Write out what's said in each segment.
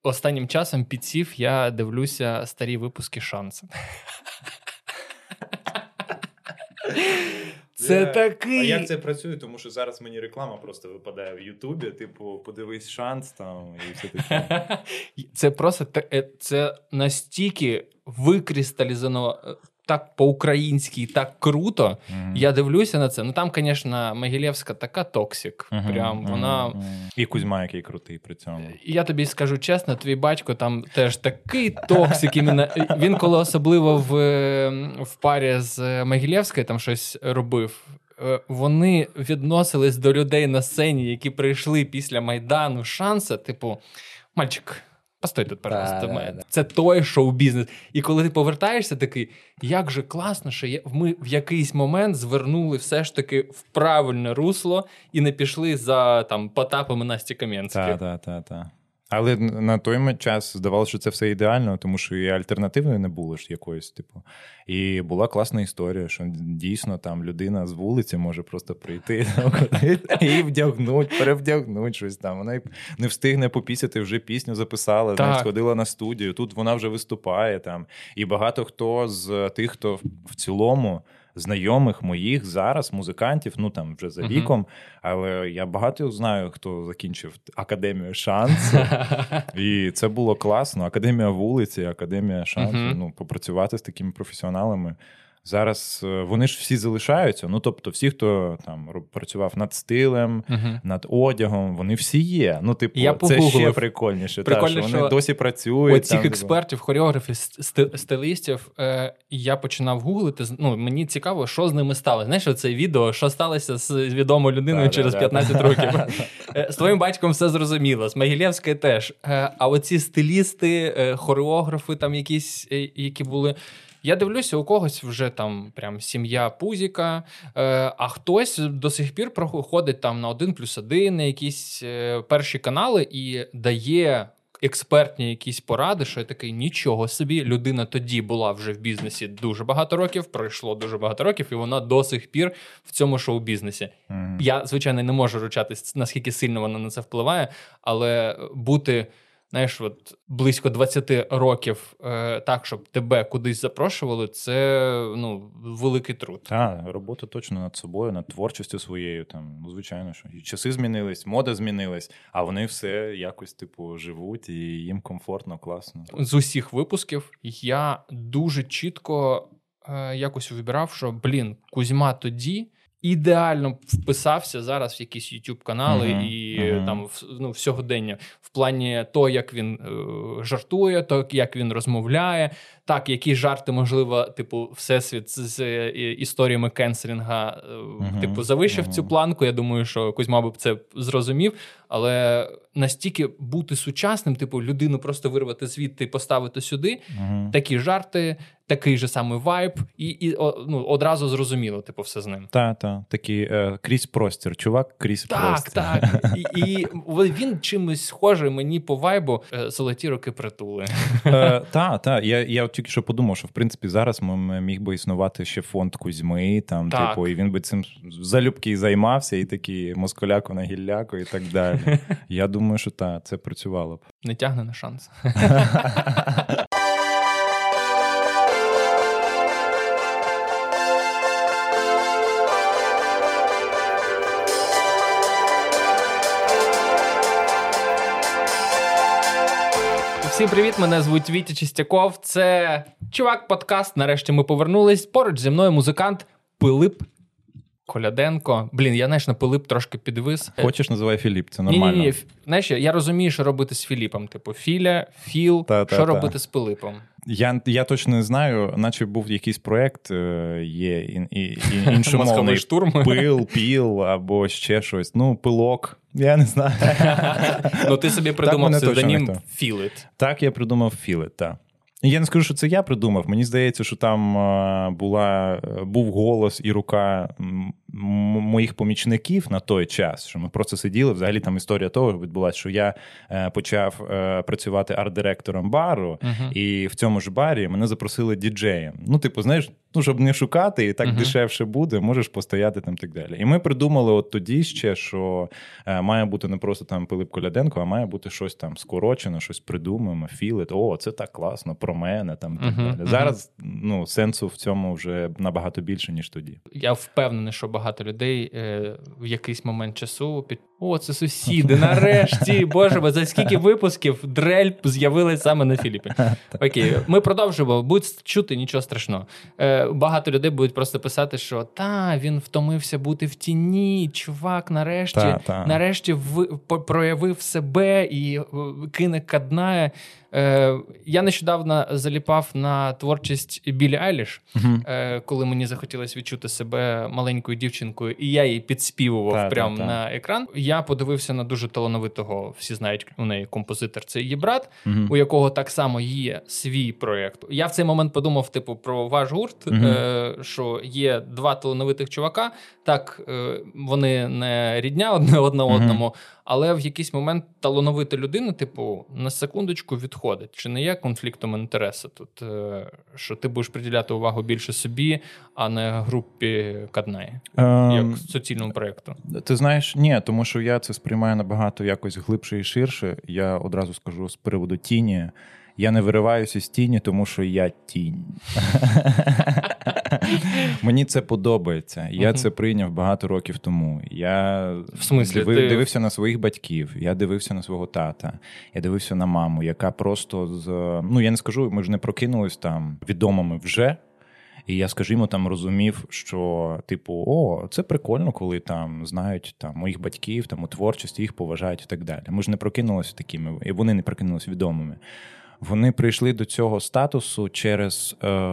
останнім часом підсів, я дивлюся старі випуски «Шансу». Це такий... А як це працює? Тому що зараз мені реклама просто випадає в Ютубі, типу, подивись «Шанс» там і все таке. Це просто, це настільки викристалізовано так по-українськи, так круто. Я дивлюся на це. Ну там, звісно, Могилєвська така токсик. Прям вона... І Кузьма, який крутий при цьому. Я тобі скажу чесно, твій батько там теж такий токсик. Іменно. Він коли особливо в парі з Могилєвською там щось робив, вони відносились до людей на сцені, які прийшли після Майдану Шанса, типу, мальчик, постой тут, пожалуйста. Це той шоу-бізнес. І коли ти повертаєшся такий, як же класно, що ми в якийсь момент звернули все ж таки в правильне русло і не пішли за там Потапом і Насті Кам'янською. Так. Але на той час здавалося, що це все ідеально, тому що і альтернативної не було ж якоїсь, типу. І була класна історія, що дійсно там людина з вулиці може просто прийти і вдягнуть, перевдягнуть щось там. Вона не встигне попісяти, вже пісню записала, навіть сходила на студію, тут вона вже виступає там. І багато хто з тих, хто в цілому знайомих моїх зараз, музикантів, ну там вже за віком, але я багато знаю, хто закінчив Академію Шансу, і це було класно. Академія вулиці, Академія Шансу, ну, попрацювати з такими професіоналами. Зараз вони ж всі залишаються, ну, тобто всі, хто там працював над стилем, над одягом, вони всі є. Ну, типу, це ще прикольніше, що вони досі працюють. Оцих експертів, хореографів, стилістів, я починав гуглити, ну, мені цікаво, що з ними сталося. Знаєш, оце відео, що сталося з відомою людиною через 15 років. З твоїм батьком все зрозуміло, з Могилєвською теж. А оці стилісти, хореографи там якісь, які були... Я дивлюся, у когось вже там прям сім'я Пузіка, а хтось до сих пір проходить там на 1+1, на якісь перші канали і дає експертні якісь поради, що я такий, нічого собі, людина тоді була вже в бізнесі дуже багато років, пройшло дуже багато років, і вона до сих пір в цьому шоу-бізнесі. Я, звичайно, не можу ручатись, наскільки сильно вона на це впливає, але бути... Знаєш, от близько 20 років так, щоб тебе кудись запрошували, це, ну, великий труд. Так, робота точно над собою, над творчістю своєю. Там, ну, звичайно, що і часи змінились, мода змінилась, а вони все якось, типу, живуть, і їм комфортно, класно. З усіх випусків я дуже чітко якось вибирав, що, Кузьма тоді ідеально вписався зараз в якісь YouTube-канали і там ну, в сьогодення. В плані того, як він жартує, то, як він розмовляє, так, які жарти, можливо, типу, всесвіт з історіями кенселінга, типу, завищив цю планку. Я думаю, що Кузьма б це зрозумів, але настільки бути сучасним, типу, людину просто вирвати звідти і поставити сюди, такі жарти, такий же самий вайб, і ну, одразу зрозуміло, типу, все з ним. Так, такий крізь простір, чувак крізь простір. Так. І він чимось схожий мені по вайбу «Золоті роки притули». Так. Я тільки що подумав, що, в принципі, зараз міг би існувати ще фонд Кузьми, там, типу, і він би цим залюбки займався, і такі москаляку на гілляку, і так далі. Я думаю, що так, це працювало б. Не тягне на шанс. Всім привіт, мене звуть Вітя Чистяков, це Чувак-подкаст, нарешті ми повернулись. Поруч зі мною музикант Пилип Коляденко. Я, знаєш, на Пилип трошки підвис. Хочеш, називай Філіп, це нормально. Ні. Знаєш, я розумію, що робити з Філіпом. Типу, Філя, Філ, що робити з Пилипом? Я точно не знаю, наче був якийсь проєкт, є іншомовний піл або ще щось. Ну, пилок, я не знаю. Ну, ти собі придумав псевдонім Філіт. Так, я придумав Філіт, так. Я не скажу, що це я придумав. Мені здається, що там був голос і рука моїх помічників на той час, що ми просто сиділи. Взагалі там історія того відбулася, що я почав працювати арт-директором бару, і в цьому ж барі мене запросили діджеєм. Ну, типу, знаєш, щоб не шукати, і так дешевше буде, можеш постояти там і так далі. І ми придумали от тоді ще, що має бути не просто там Пилип Коляденко, а має бути щось там скорочено, щось придумаємо, філит, це так класно, про мене там і так далі. Зараз, сенсу в цьому вже набагато більше, ніж тоді. Я впевнений, що багато людей в якийсь момент часу це сусіди, нарешті, боже, за скільки випусків дрель з'явилась саме на Філіпі. Окей, ми продовжуємо, будуть чути, нічого страшного. Багато людей будуть просто писати, що він втомився бути в тіні, чувак, нарешті проявив себе і кине Каднає. Я нещодавно заліпав на творчість Біллі Айліш, коли мені захотілося відчути себе маленькою дівчинкою, і я її підспівував прямо на екран. Я подивився на дуже талановитого, всі знають, у неї композитор, це її брат, у якого так само є свій проєкт. Я в цей момент подумав, про ваш гурт, що є два талановитих чувака, так, вони не рідня одне одному, але в якийсь момент талановита людина, на секундочку відходить. Чи не є конфліктом інтересу тут, що ти будеш приділяти увагу більше собі, а не групі Каднаї, як суцільному проєкту? Ти знаєш, ні, тому що я це сприймаю набагато якось глибше і ширше. Я одразу скажу з приводу тіні. Я не вириваюся з тіні, тому що я тінь. Мені це подобається. Я це прийняв багато років тому. Я дивився на своїх батьків, я дивився на свого тата, я дивився на маму, яка просто я не скажу, ми ж не прокинулись там відомими вже. І я, скажімо, там розумів, що, це прикольно, коли там знають моїх батьків, там у творчості, їх поважають і так далі. Ми ж не прокинулися такими, і вони не прокинулися відомими. Вони прийшли до цього статусу через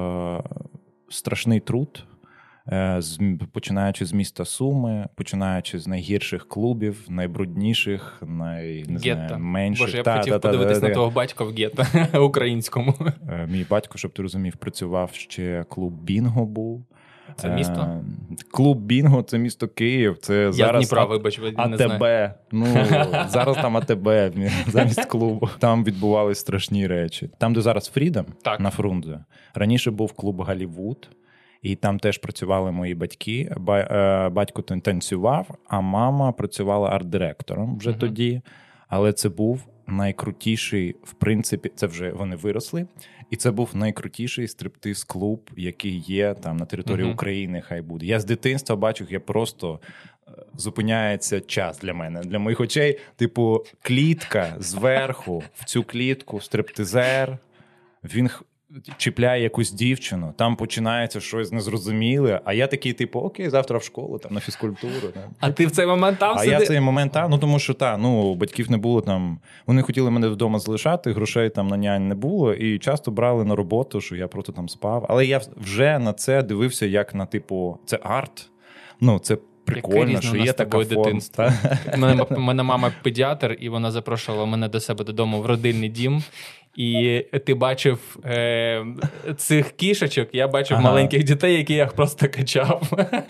страшний труд, починаючи з міста Суми, починаючи з найгірших клубів, найбрудніших, найменших. Боже, я б хотів подивитись на того батька в гетто українському. Мій батько, щоб ти розумів, працював ще клуб «Бінго» був. Це місто? Клуб «Бінго» – це місто Київ. Це зараз Дніпра, вибач, не знаю. АТБ. Зараз там АТБ замість клубу. Там відбувались страшні речі. Там, де зараз Фрідом, на Фрунзе, раніше був клуб «Голлівуд», і там теж працювали мої батьки. Батько танцював, а мама працювала арт-директором вже тоді. Але це був найкрутіший, в принципі, це вже вони виросли, і це був найкрутіший стриптиз-клуб, який є там на території України, хай буде. Я з дитинства бачу, я просто зупиняється час для мене, для моїх очей, клітка зверху, в цю клітку стриптизер, він чіпляє якусь дівчину, там починається щось незрозуміле, а я такий, окей, завтра в школу, там, на фізкультуру. А ти в цей момент там сидиш? А я в цей момент там, тому що батьків не було там, вони хотіли мене вдома залишати, грошей там на нянь не було, і часто брали на роботу, що я просто там спав. Але я вже на це дивився як на, це арт, це прикольно, що є така дитинство. У мене мама педіатр, і вона запрошувала мене до себе додому в родильний дім. І ти бачив цих кішечок, я бачив маленьких дітей, які я просто качав.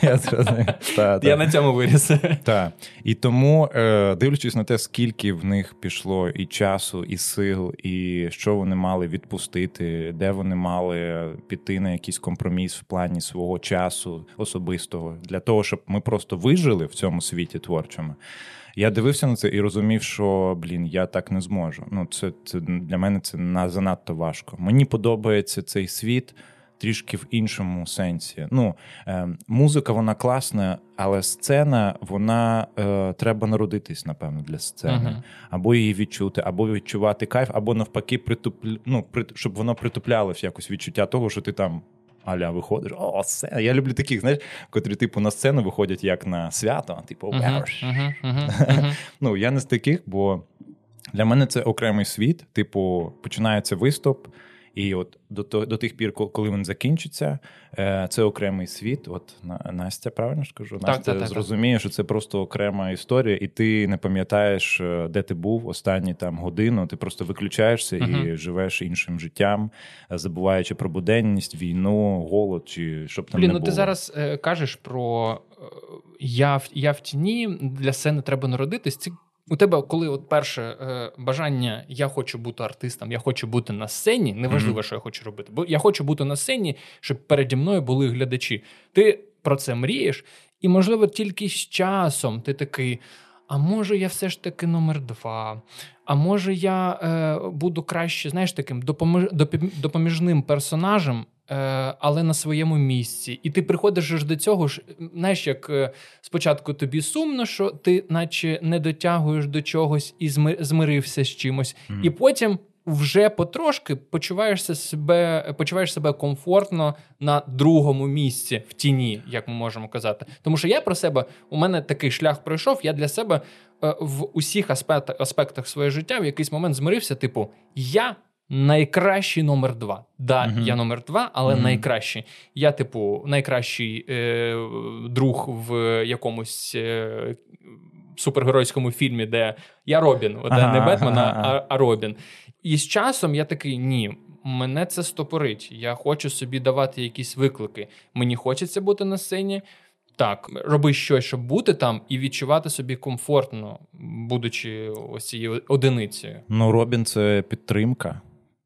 Я на цьому виріс. Так. І тому, дивлячись на те, скільки в них пішло і часу, і сил, і що вони мали відпустити, де вони мали піти на якийсь компроміс в плані свого часу особистого, для того, щоб ми просто вижили в цьому світі творчому, я дивився на це і розумів, що, я так не зможу. Це для мене це занадто важко. Мені подобається цей світ трішки в іншому сенсі. Музика, вона класна, але сцена, вона треба народитись, напевно, для сцени. Або її відчути, або відчувати кайф, або навпаки, щоб воно притуплялось якось відчуття того, що ти там аля виходиш, сцена. Я люблю таких, котрі, на сцену виходять як на свято, я не з таких, бо для мене це окремий світ, починається виступ, і от до тих пір, коли він закінчиться, це окремий світ. От Настя, правильно ж кажу? Настя зрозуміє, що це просто окрема історія, і ти не пам'ятаєш, де ти був останні годину, ти просто виключаєшся і живеш іншим життям, забуваючи про буденність, війну, голод, чи щоб там не було. Ти зараз кажеш про я в тіні, для сцени треба народитись. Це У тебе, коли от перше бажання, я хочу бути артистом, я хочу бути на сцені, неважливо, що я хочу робити, бо я хочу бути на сцені, щоб переді мною були глядачі. Ти про це мрієш, і, можливо, тільки з часом ти такий, а може я все ж таки номер 2, а може я буду краще, знаєш, таким допоміжним персонажем, але на своєму місці. І ти приходиш до цього, знаєш, як спочатку тобі сумно, що ти наче не дотягуєш до чогось і змирився з чимось. І потім вже потрошки почуваєш себе комфортно на другому місці, в тіні, як ми можемо казати. Тому що я про себе, у мене такий шлях пройшов, я для себе в усіх аспектах своєго життя в якийсь момент змирився, типу, я найкращий номер 2. Я номер 2, але найкращий. Я, типу, найкращий друг в якомусь супергеройському фільмі, де я Робін, не Бетмен, а Робін. І з часом я такий, ні, мене це стопорить. Я хочу собі давати якісь виклики. Мені хочеться бути на сцені. Так, роби щось, щоб бути там і відчувати собі комфортно, будучи ось цією одиницею. Ну, Робін – це підтримка.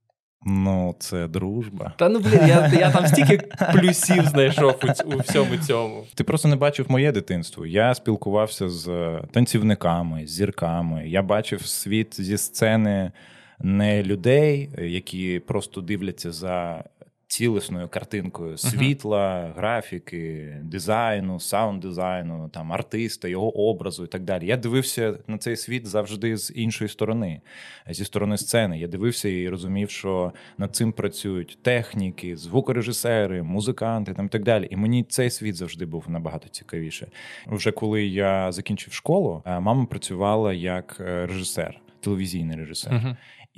Ну, це дружба. Та ну, блін, я там стільки плюсів знайшов у всьому цьому. Ти просто не бачив моє дитинство. Я спілкувався з танцівниками, з зірками. Я бачив світ зі сцени не людей, які просто дивляться за цілісною картинкою світла, графіки, дизайну, саунд-дизайну, там, артиста, його образу і так далі. Я дивився на цей світ завжди з іншої сторони, зі сторони сцени. Я дивився і розумів, що над цим працюють техніки, звукорежисери, музиканти там, і так далі. І мені цей світ завжди був набагато цікавіше. Вже коли я закінчив школу, мама працювала як режисер, телевізійний режисер.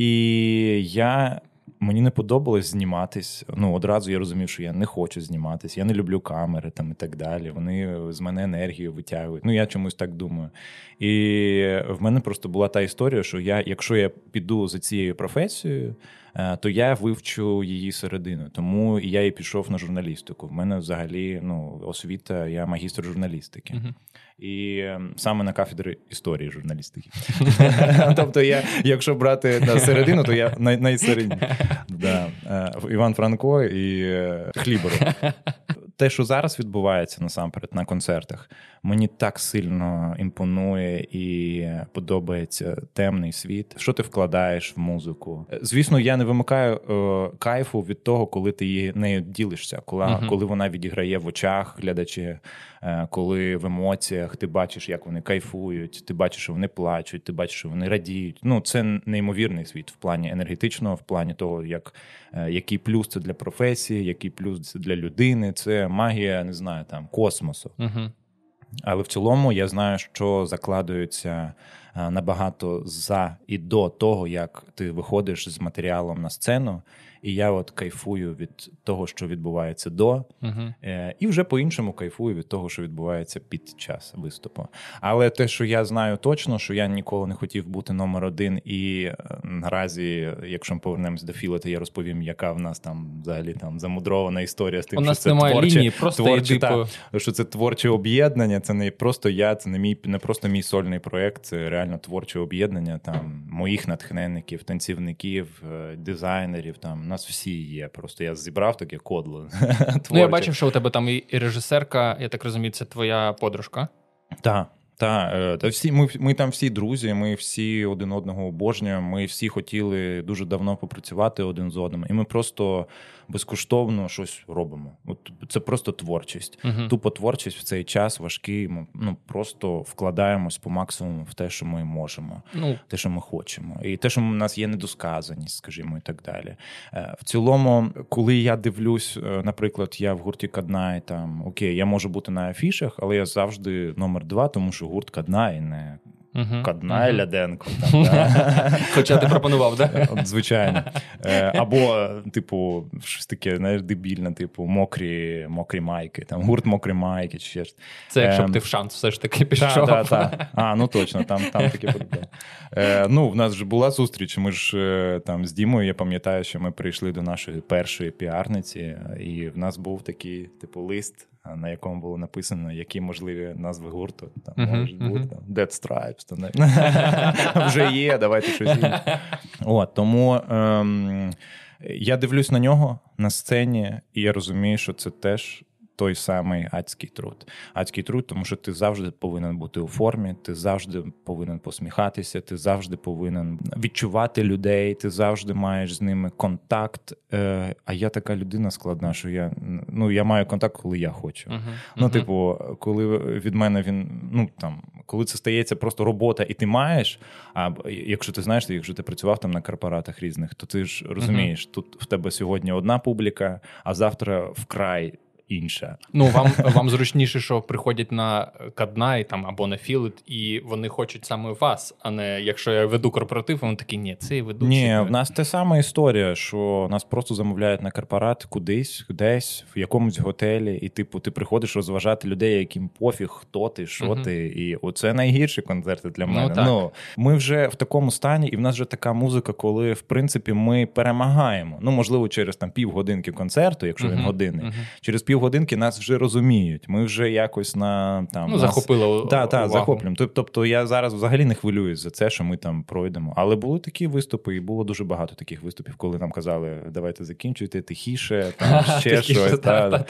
І мені не подобалось зніматись. Ну, одразу я розумів, що я не хочу зніматись. Я не люблю камери там і так далі. Вони з мене енергію витягують. Ну, я чомусь так думаю. І в мене просто була та історія, що якщо я піду за цією професією, то я вивчу її середину. Тому я і пішов на журналістику. В мене взагалі освіта, я магістр журналістики. І саме на кафедрі історії журналістики. Тобто якщо брати на середину, то я найсередині. Іван Франко і Хліборов. Те, що зараз відбувається насамперед на концертах, мені так сильно імпонує і подобається темний світ. Що ти вкладаєш в музику? Звісно, я не вимикаю кайфу від того, коли ти нею ділишся, коли вона відіграє в очах глядачів, коли в емоціях ти бачиш, як вони кайфують, ти бачиш, що вони плачуть, ти бачиш, що вони радіють. Ну, це неймовірний світ в плані енергетичного, в плані того, який плюс це для професії, який плюс це для людини. Це магія, не знаю, там, космосу. Але в цілому я знаю, що закладується набагато за і до того, як ти виходиш з матеріалом на сцену, і я от кайфую від того, що відбувається до, і вже по-іншому кайфую від того, що відбувається під час виступу. Але те, що я знаю точно, що я ніколи не хотів бути номер 1, і наразі, якщо ми повернемось до Філа, то я розповім, яка в нас там взагалі там замудрована історія з тим, що це лінії, просто що це творче об'єднання, це не просто я, це не просто мій сольний проєкт, це реально творче об'єднання там моїх натхненників, танцівників, дизайнерів, там у нас всі є. Просто я зібрав таке кодло. Ну, я бачив, що у тебе там і режисерка, я так розумію, це твоя подружка. Так. Ми там всі друзі, ми всі один одного обожнюємо, ми всі хотіли дуже давно попрацювати один з одним, і ми просто безкоштовно щось робимо. От це просто творчість. Тупо творчість в цей час важкий, ми просто вкладаємось по максимуму в те, що ми можемо, те, що ми хочемо. І те, що в нас є недосказаність, скажімо, і так далі. В цілому, коли я дивлюсь, наприклад, я в гурті Каднай, там, окей, я можу бути на афішах, але я завжди номер 2, тому що гурт Каднай, не Каднай Ляденко. Хоча ти пропонував, так? Звичайно. Або, типу, щось таке, знаєш, дебільне, типу, мокрі майки, там, гурт мокрі майки, чи ще. Це якщо б ти в шанс все ж таки пішов. Так. Ну точно, там таке буде. В нас вже була зустріч, ми ж там з Дімою, я пам'ятаю, що ми прийшли до нашої першої піарниці, і в нас був такий, типу, лист на якому було написано, які можливі назви гурту. Там можуть бути Dead Stripes, там, вже є, давайте щось інше. Тому я дивлюсь на нього на сцені, і я розумію, що це теж той самий адський труд. Адський труд, тому що ти завжди повинен бути у формі, ти завжди повинен посміхатися, ти завжди повинен відчувати людей, ти завжди маєш з ними контакт. А я така людина складна, що я маю контакт, коли я хочу. Коли від мене коли це стається просто робота, і ти маєш, а якщо ти знаєш, якщо ти працював там на корпоратах різних, то ти ж розумієш, тут в тебе сьогодні одна публіка, а завтра вкрай інша. Вам зручніше, що приходять на Каднай там або на Філет, і вони хочуть саме вас, а не якщо я веду корпоратив, вони такі, ні, це і ведучий. Ні, в нас те сама історія, що нас просто замовляють на корпорат кудись, десь, в якомусь готелі, і ти приходиш розважати людей, яким пофіг, хто ти, що ти, і оце найгірші концерти для мене. Ми вже в такому стані, і в нас вже така музика, коли, в принципі, ми перемагаємо. Можливо, через там півгодинки концерту, якщо він годинний, через півгодинки нас вже розуміють. Ми вже якось захопили увагу. Захоплюємо. Тобто я зараз взагалі не хвилююсь за це, що ми там пройдемо. Але були такі виступи, і було дуже багато таких виступів, коли нам казали, давайте закінчуйте, тихіше, там ще щось.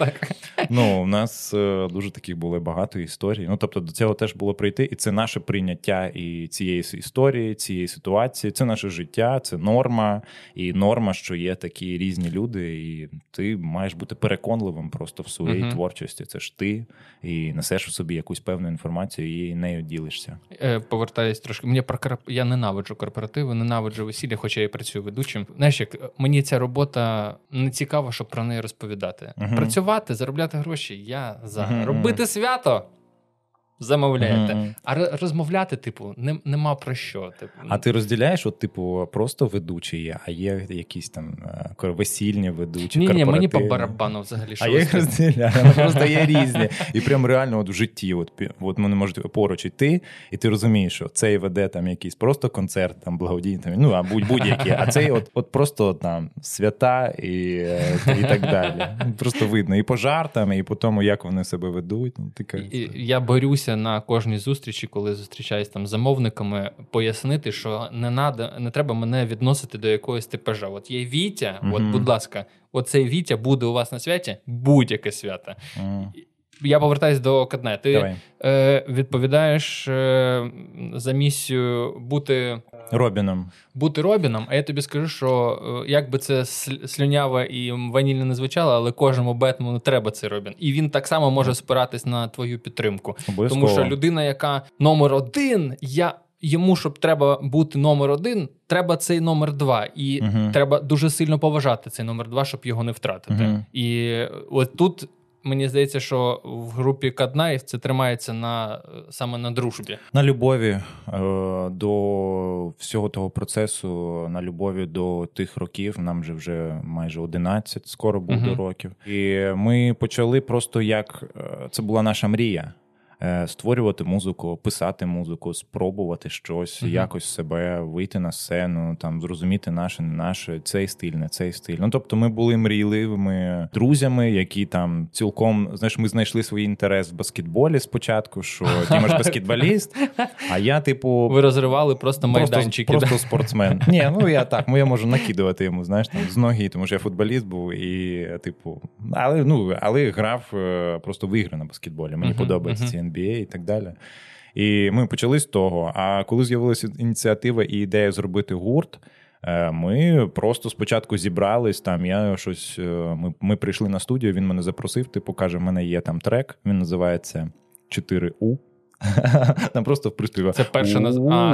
У нас дуже таких було багато історій. Тобто до цього теж було прийти, і це наше прийняття і цієї історії, цієї ситуації. Це наше життя, це норма. І норма, що є такі різні люди, і ти маєш бути переконливим просто в своїй творчості. Це ж ти, і несеш у собі якусь певну інформацію, і нею ділишся. Повертаюсь трошки. Я ненавиджу корпоративи, ненавиджу весілля, хоча я працюю ведучим. Знаєш, як мені ця робота не цікава, щоб про неї розповідати. Працювати, заробляти гроші, я за. Робити свято – замовляєте. А розмовляти, нема про що. А ти розділяєш, просто ведучий, а є якісь там весільні ведучі, Ні, мені по барабану взагалі. А я їх розділяю, просто є різні. І прям реально в житті, вони можуть поруч йти, і ти розумієш, що цей веде там якийсь просто концерт, там благодійний, а будь-який, а цей просто там свята і так далі. Просто видно і по жартам, і по тому, як вони себе ведуть. Я борюся на кожній зустрічі, коли зустрічаюсь там з замовниками, пояснити, що не треба мене відносити до якогось типажа. От є Вітя, будь ласка, оцей Вітя буде у вас на святі, будь-яке свято. Я повертаюсь до Каднай. Ти відповідаєш за місію бути Робіном, а я тобі скажу, що як би це слюняво і ванільно не звучало, але кожному Бетмену треба цей Робін. І він так само може спиратись на твою підтримку. Обов'язково. Тому що людина, яка номер один, йому, щоб треба бути номер один, треба цей номер два. І треба дуже сильно поважати цей номер два, щоб його не втратити. І от тут мені здається, що в групі Каднай це тримається саме на дружбі. На любові до всього того процесу, на любові до тих років, нам вже майже 11 скоро буде років. І ми почали просто це була наша мрія. Створювати музику, писати музику, спробувати щось, якось себе, вийти на сцену, там зрозуміти наше, не наше, цей стиль, не цей стиль. Тобто ми були мрійливими друзями, які там цілком, ми знайшли свій інтерес в баскетболі спочатку, що Діма ж баскетболіст, а я Ви розривали просто майданчики. Просто спортсмен. Ні, я можу накидувати йому, там, з ноги, тому що я футболіст був і, але грав просто в ігри на баскетболі. Мені подобається ці NBA і так далі. І ми почали з того. А коли з'явилася ініціатива і ідея зробити гурт, ми просто спочатку зібрались, ми прийшли на студію, він мене запросив, каже, в мене є там трек, він називається 4U. Там просто в приспіві. Це перша назва.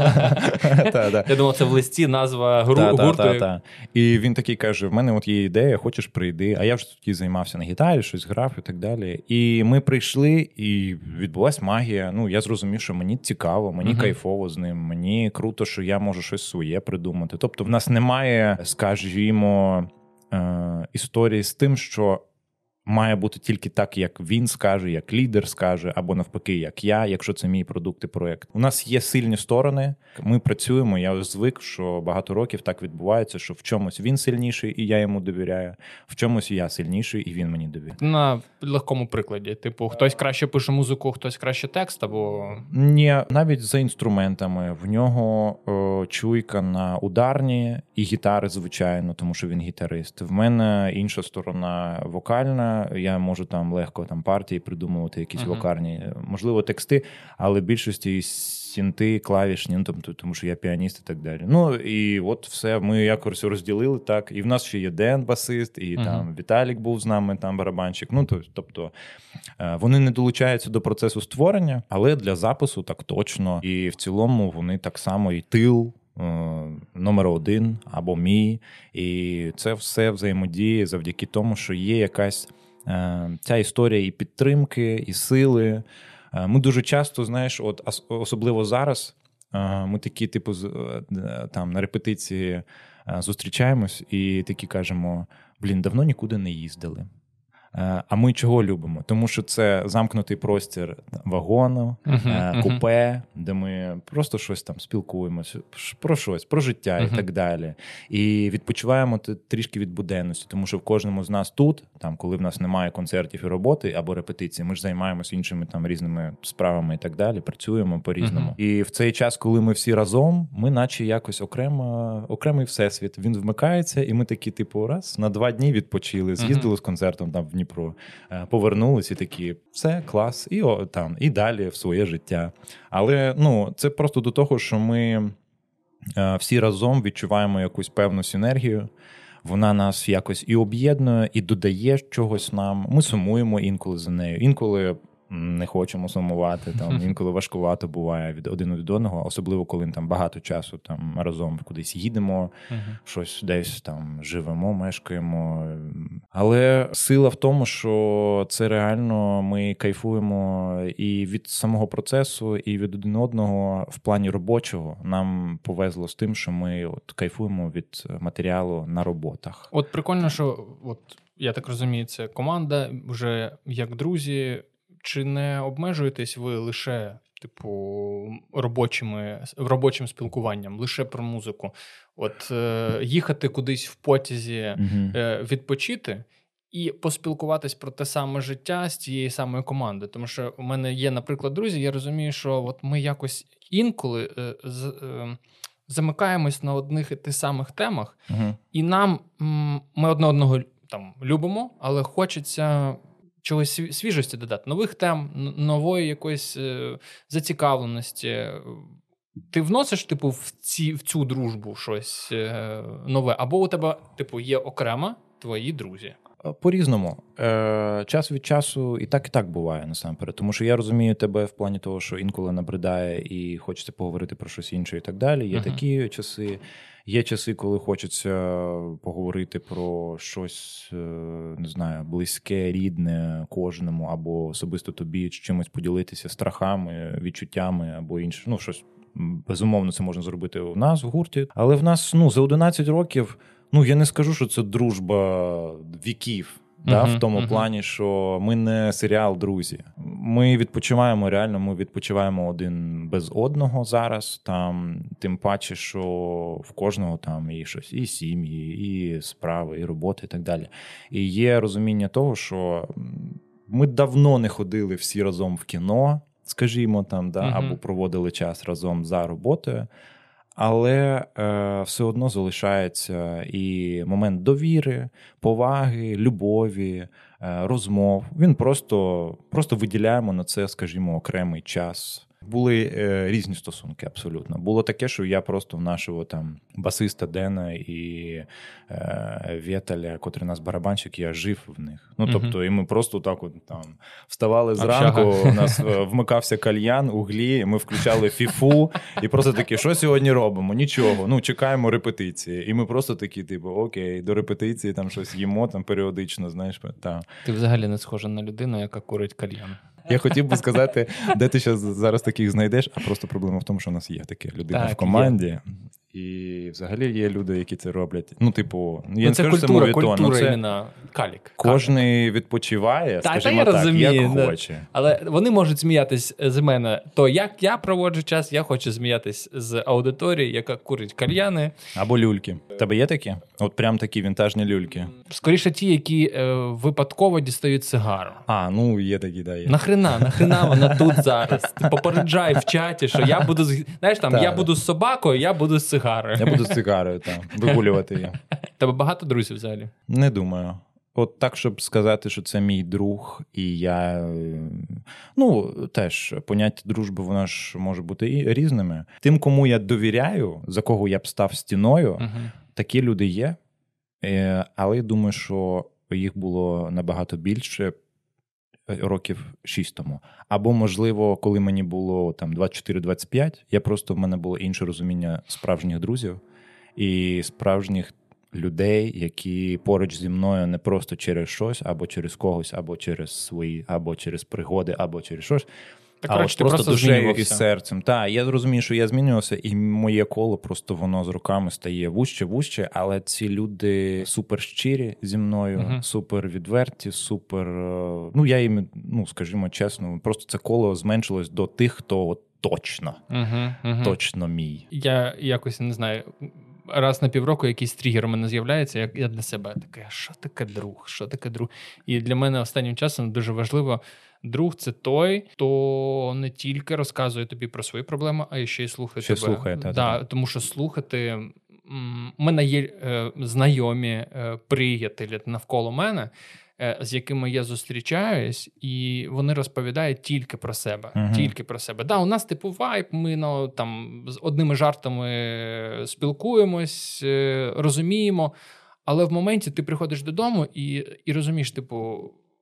Я думав, це в листі назва гурту. І він такий каже, в мене є ідея, хочеш прийди. А я вже тоді займався на гітарі, щось грав і так далі. І ми прийшли, і відбулась магія. Я зрозумів, що мені цікаво, мені кайфово з ним, мені круто, що я можу щось своє придумати. Тобто в нас немає, скажімо, історії з тим, що має бути тільки так, як він скаже, як лідер скаже, або навпаки, як я, якщо це мій продукт і проєкт. У нас є сильні сторони, ми працюємо, я звик, що багато років так відбувається, що в чомусь він сильніший, і я йому довіряю, в чомусь я сильніший, і він мені довіряє. На легкому прикладі, типу, хтось краще пише музику, хтось краще текст, або... Ні, навіть за інструментами. В нього чуйка на ударні і гітари, звичайно, тому що він гітарист. В мене інша сторона вокальна, я можу там легко там партії придумувати, якісь вокальні, можливо, тексти, але більшості синти, клавішні, тому що я піаніст і так далі. Ну, і от все, ми якось розділили так. І в нас ще є Ден, басист, і там Віталік був з нами, там барабанщик. Ну, тобто, вони не долучаються до процесу створення, але для запису так точно. І в цілому вони так само і тил, номер 1 або мій. І це все взаємодіє завдяки тому, що є якась ця історія і підтримки, і сили. Ми дуже часто, знаєш, от особливо зараз, ми такі, типу, там на репетиції зустрічаємось і такі кажемо, давно нікуди не їздили. А ми чого любимо? Тому що це замкнутий простір вагону, купе, де ми просто щось там спілкуємося, про життя і так далі. І відпочиваємо трішки від буденності, тому що в кожному з нас тут, там, коли в нас немає концертів і роботи або репетицій, ми ж займаємося іншими там різними справами і так далі, працюємо по-різному. І в цей час, коли ми всі разом, ми наче якось окремий всесвіт. Він вмикається, і ми такі, типу, раз, на 2 дні відпочили, з'їздили з концертом там в Дніпро, повернулись і такі, все, клас, і далі в своє життя. Але, це просто до того, що ми всі разом відчуваємо якусь певну синергію, вона нас якось і об'єднує, і додає чогось нам. Ми сумуємо інколи за нею, інколи не хочемо сумувати, там, інколи важкувато буває один від одного, особливо коли там багато часу там разом кудись їдемо, щось десь там живемо, мешкаємо. Але сила в тому, що це реально ми кайфуємо і від самого процесу, і від один одного в плані робочого. Нам повезло з тим, що ми кайфуємо від матеріалу на роботах. От прикольно, що я так розумію, це команда, вже як друзі. Чи не обмежуєтесь ви лише, робочим спілкуванням, лише про музику? Їхати кудись в потязі, відпочити і поспілкуватись про те саме життя з тієї самої команди. Тому що у мене є, наприклад, друзі, я розумію, що ми якось інколи замикаємось на одних і тих самих темах, і ми одне одного там любимо, але хочеться чогось свіжості додати, нових тем, нової якоїсь зацікавленості. Ти вносиш, в цю дружбу щось нове? Або у тебе, є окремо твої друзі? По-різному. Час від часу і так буває, насамперед. Тому що я розумію тебе в плані того, що інколи набридає і хочеться поговорити про щось інше і так далі. Є такі часи. Є часи, коли хочеться поговорити про щось, не знаю, близьке, рідне кожному, або особисто тобі чимось поділитися страхами, відчуттями або інше. Щось, безумовно, це можна зробити у нас в гурті. Але в нас, за 11 років, я не скажу, що це дружба віків. В тому плані, що ми не серіал «Друзі». Ми відпочиваємо один без одного зараз, там, тим паче, що в кожного там і щось, і сім'ї, і справи, і роботи, і так далі. І є розуміння того, що ми давно не ходили всі разом в кіно, скажімо, там, або проводили час разом за роботою. Але все одно залишається і момент довіри, поваги, любові, розмов. Він просто виділяємо на це, скажімо, окремий час. Були різні стосунки, абсолютно. Було таке, що я просто в нашого там басиста Дена і Вєталя, котрий у нас барабанщик, я жив в них. Тобто, і ми просто так там вставали зранку, у нас вмикався кальян, углі, ми включали фіфу, і просто такі, що сьогодні робимо? Нічого, чекаємо репетиції. І ми просто такі, окей, до репетиції там щось їмо там періодично, знаєш. Та. Ти взагалі не схожа на людину, яка курить кальян. Я хотів би сказати, де ти зараз таких знайдеш, а просто проблема в тому, що у нас є така людина в команді. і взагалі є люди, які це роблять. Ну, типу, я не це скажу, культура іменно калік. Кожний відпочиває, скажімо так, розумію, як хоче. Але вони можуть сміятись з мене. То як я проводжу час, я хочу сміятись з аудиторії, яка курить кальяни. Або люльки. В тебе є такі? От прям такі вінтажні люльки. Скоріше ті, які випадково дістають сигару. Ну є такі, да, є. Нахрена вона тут зараз? Ти попереджай в чаті, що я буду, знаєш, там, я буду з собакою, я буду з сигарою. Я буду з сигарою, там, вигулювати її. Тебе багато друзів взагалі? Не думаю. От так, щоб сказати, що це мій друг, і я... Ну, теж, поняття дружби, воно ж може бути і різними. Тим, кому я довіряю, за кого я б став стіною, такі люди є. Але я думаю, що їх було набагато більше років 6 тому. Або, можливо, коли мені було там 24-25, в мене було інше розуміння справжніх друзів і справжніх людей, які поруч зі мною не просто через щось, або через когось, або через свої, або через пригоди, або через щось, а от просто душею і серцем. Так, я розумію, що я змінювався, і моє коло просто воно з роками стає вужче, але ці люди супер щирі зі мною, супер відверті, супер... Ну, я їм, скажімо чесно, просто це коло зменшилось до тих, хто от точно мій. Я якось, не знаю... Раз на півроку якийсь тригер у мене з'являється, я для себе такий, що таке друг? І для мене останнім часом дуже важливо, друг – це той, хто не тільки розказує тобі про свої проблеми, а ще й слухає тебе. Слухає, тому що слухати... У мене є знайомі, приятелі навколо мене, з якими я зустрічаюсь, і вони розповідають тільки про себе. Тільки про себе. Да, у нас типу вайб, ми там з одними жартами спілкуємось, розуміємо, але в моменті ти приходиш додому і розумієш, типу,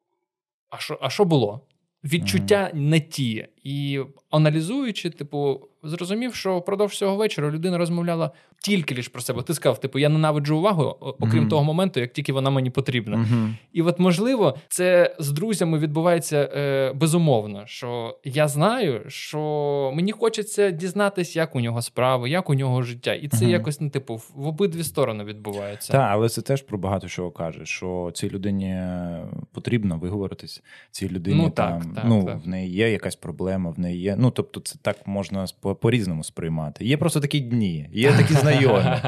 а що було? Відчуття не ті. І аналізуючи, типу, зрозумів, що впродовж цього вечора людина розмовляла тільки лише про себе. Ти сказав, типу, я ненавиджу увагу, окрім того моменту, як тільки вона мені потрібна. І от, можливо, це з друзями відбувається безумовно, що я знаю, що мені хочеться дізнатись, як у нього справи, як у нього життя. І це якось, в обидві сторони відбувається. Так, але це теж про багато чого каже, що цій людині потрібно виговоритись. Цій людині в неї є якась проблема, в неї є... тобто це так можна по-різному сприймати. Є просто такі дні, є такі знайомі.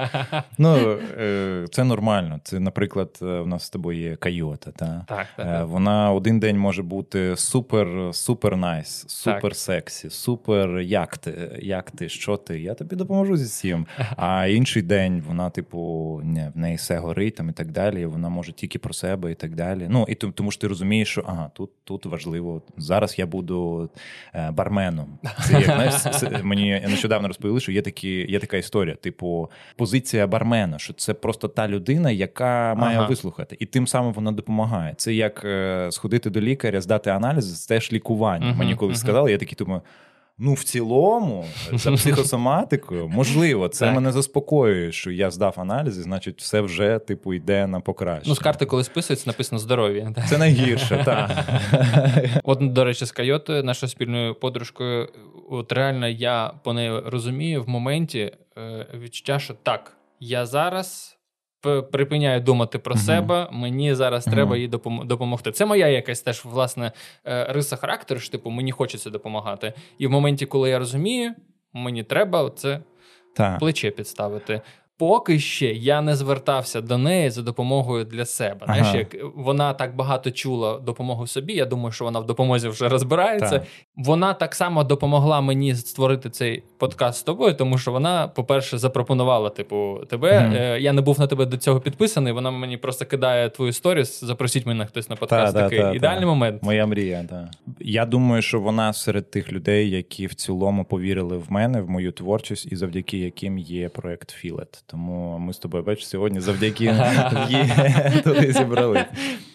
Це нормально. Це, наприклад, у нас з тобою є Койота. Так. Вона один день може бути супер найс, супер сексі, супер як ти, що ти, я тобі допоможу зі всім. А інший день вона, в неї все горить там, і так далі, вона може тільки про себе і так далі. І тому що ти розумієш, що тут важливо, зараз я буду барменом. Це як, знаєш, мені нещодавно розповіли, що є така історія, позиція бармена, що це просто та людина, яка має вислухати. І тим самим вона допомагає. Це як сходити до лікаря, здати аналізи, це теж лікування. Мені колись сказали, я такий думаю, в цілому, за психосоматикою, можливо, це мене заспокоює, що я здав аналізи, значить, все вже, йде на покращення. З карти, коли списується, написано «здоров'я». Це найгірше, так. От, до речі, з Койотою, нашою спільною подружкою, от реально я по неї розумію в моменті відчуття, що так, я зараз припиняю думати про себе, мені зараз треба їй допомогти. Це моя якась теж, власне, риса характеру, що, мені хочеться допомагати. І в моменті, коли я розумію, мені треба це плече підставити. Поки ще я не звертався до неї за допомогою для себе. Знаєш, як вона так багато чула допомогу собі, я думаю, що вона в допомозі вже розбирається. Вона так само допомогла мені створити цей подкаст з тобою, тому що вона, по-перше, запропонувала, тебе. Я не був на тебе до цього підписаний, вона мені просто кидає твою сторіс, запросіть мене хтось на подкаст. Такий ідеальний момент. Моя мрія, так. Я думаю, що вона серед тих людей, які в цілому повірили в мене, в мою творчість, і завдяки яким є проект «Філет». Тому ми з тобою, бачиш, сьогодні завдяки їй туди зібрали.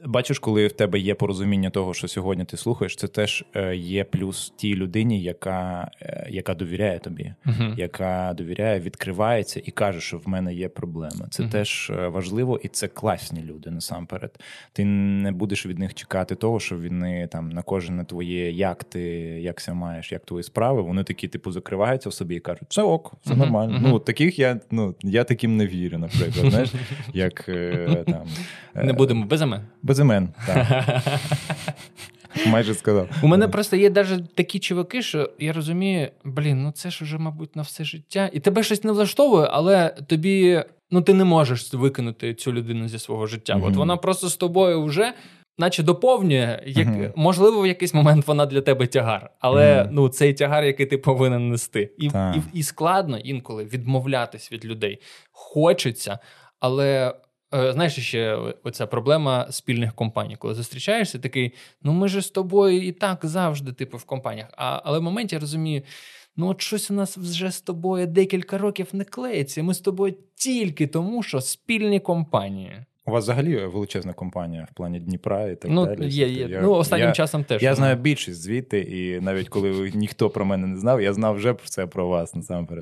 бачиш, коли в тебе є порозуміння того, що сьогодні ти слухаєш, це теж є плюс тій людині, яка довіряє тобі, яка довіряє, відкривається і каже, що в мене є проблеми. Це теж важливо, і це класні люди насамперед. Ти не будеш від них чекати того, що вони там на кожне твоє, як ся маєш, як твої справи, вони такі, типу, закриваються в собі і кажуть, все ок, все нормально. Ну, таких я таким не вірю, наприклад, знаєш, як там... Не будемо без імен? Без імен, так. Майже сказав. У мене просто є навіть такі чуваки, що я розумію, це ж уже, мабуть, на все життя. І тебе щось не влаштовує, але тобі, ти не можеш викинути цю людину зі свого життя. От вона просто з тобою вже, наче доповнює, можливо, в якийсь момент вона для тебе тягар, але цей тягар, який ти повинен нести. І складно інколи відмовлятись від людей. Хочеться, але... Знаєш, ще оця проблема спільних компаній. Коли зустрічаєшся, такий, ми ж з тобою і так завжди, в компаніях. Але в моменті я розумію, от щось у нас вже з тобою декілька років не клеїться. Ми з тобою тільки тому, що спільні компанії. У вас взагалі величезна компанія в плані Дніпра і так далі. Є. Останнім часом теж. Я знаю більшість звідти, і навіть коли ніхто про мене не знав, я знав вже про вас насамперед.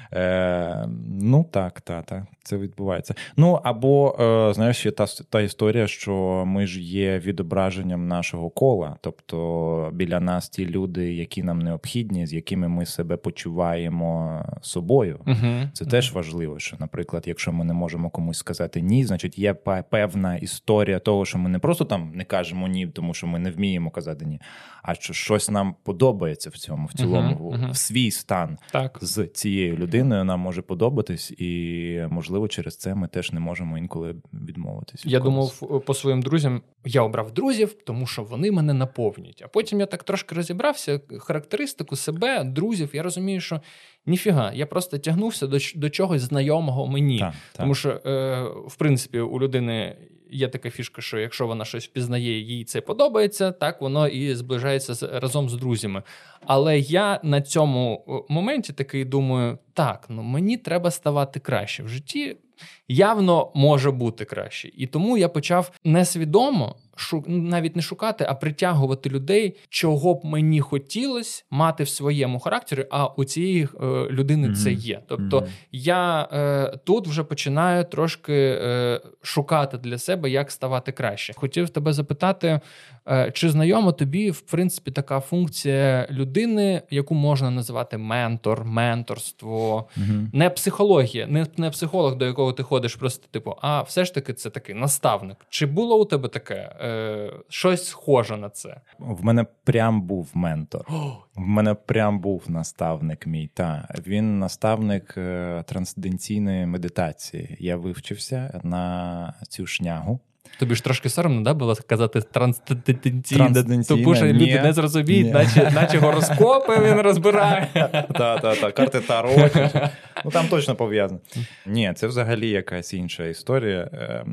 Так, це відбувається. Або, знаєш, є та історія, що ми ж є відображенням нашого кола, тобто біля нас ті люди, які нам необхідні, з якими ми себе почуваємо собою. Це теж важливо, що, наприклад, якщо ми не можемо комусь сказати ні, значить є певна історія того, що ми не просто там не кажемо ні, тому що ми не вміємо казати ні, а що щось нам подобається в цьому, в цілому, в свій стан з цією людиною нам може подобатись, і, можливо, через це ми теж не можемо інколи відмовитись. Я думав по своїм друзям, я обрав друзів, тому що вони мене наповнюють. А потім я так трошки розібрався, характеристику себе, друзів, я розумію, що ніфіга, я просто тягнувся до чогось знайомого мені. Тому що, в принципі, у людини є така фішка, що якщо вона щось впізнає, їй це подобається, так воно і зближається разом з друзями. Але я на цьому моменті такий думаю, мені треба ставати краще в житті. Явно може бути краще. І тому я почав несвідомо, навіть не шукати, а притягувати людей, чого б мені хотілося мати в своєму характері, а у цієї людини це є. Тобто я тут вже починаю трошки шукати для себе, як ставати краще. Хотів тебе запитати, чи знайома тобі, в принципі, така функція людини, яку можна називати ментор, менторство, не психологія, не психолог, до якого ти ходиш просто а все ж таки це такий наставник. Чи було у тебе таке? Щось схоже на це? В мене прям був ментор. В мене прям був наставник мій. Він наставник трансценденційної медитації. Я вивчився на цю шнягу. Тобі ж трошки соромно, було казати трансценденційна, тому що люди не зрозуміють, наче гороскопи він розбирає. Карти Таро. Там точно пов'язано. Ні, це взагалі якась інша історія.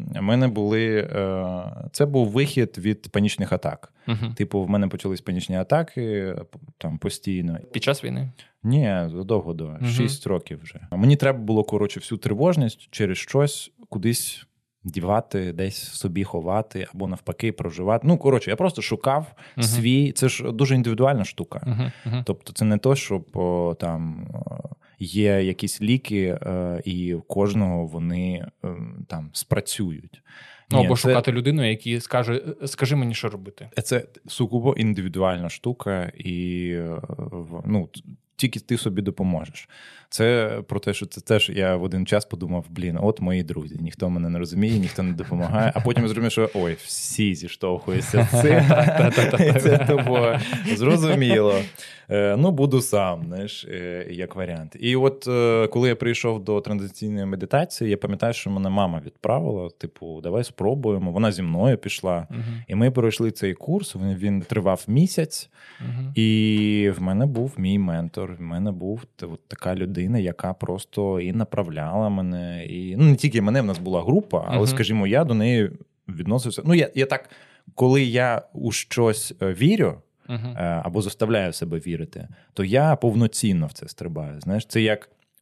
Це був вихід від панічних атак. В мене почались панічні атаки там постійно. Під час війни? Ні, задовго до. 6 років вже. Мені треба було, всю тривожність через щось кудись дівати, десь собі ховати, або навпаки проживати. Я просто шукав свій... Це ж дуже індивідуальна штука. Тобто це не то, щоб там є якісь ліки, і в кожного вони там спрацюють. Або шукати людину, який скаже, скажи мені, що робити. Це сугубо індивідуальна штука, і тільки ти собі допоможеш. Це про те, що це теж я в один час подумав, от мої друзі, ніхто мене не розуміє, ніхто не допомагає, а потім зрозумів, що всі зіштовхуються з цим. Це тобою зрозуміло. Буду сам, знаєш, як варіант. І коли я прийшов до трансценденційної медитації, я пам'ятаю, що мене мама відправила, давай спробуємо. Вона зі мною пішла. І ми пройшли цей курс, він тривав місяць, і в мене був мій ментор, в мене був така людина, яка просто і направляла мене, і не тільки мене, в нас була група, але, скажімо, я до неї відносився. Я так, коли я у щось вірю, або заставляю себе вірити, то я повноцінно в це стрибаю. Знаєш, це як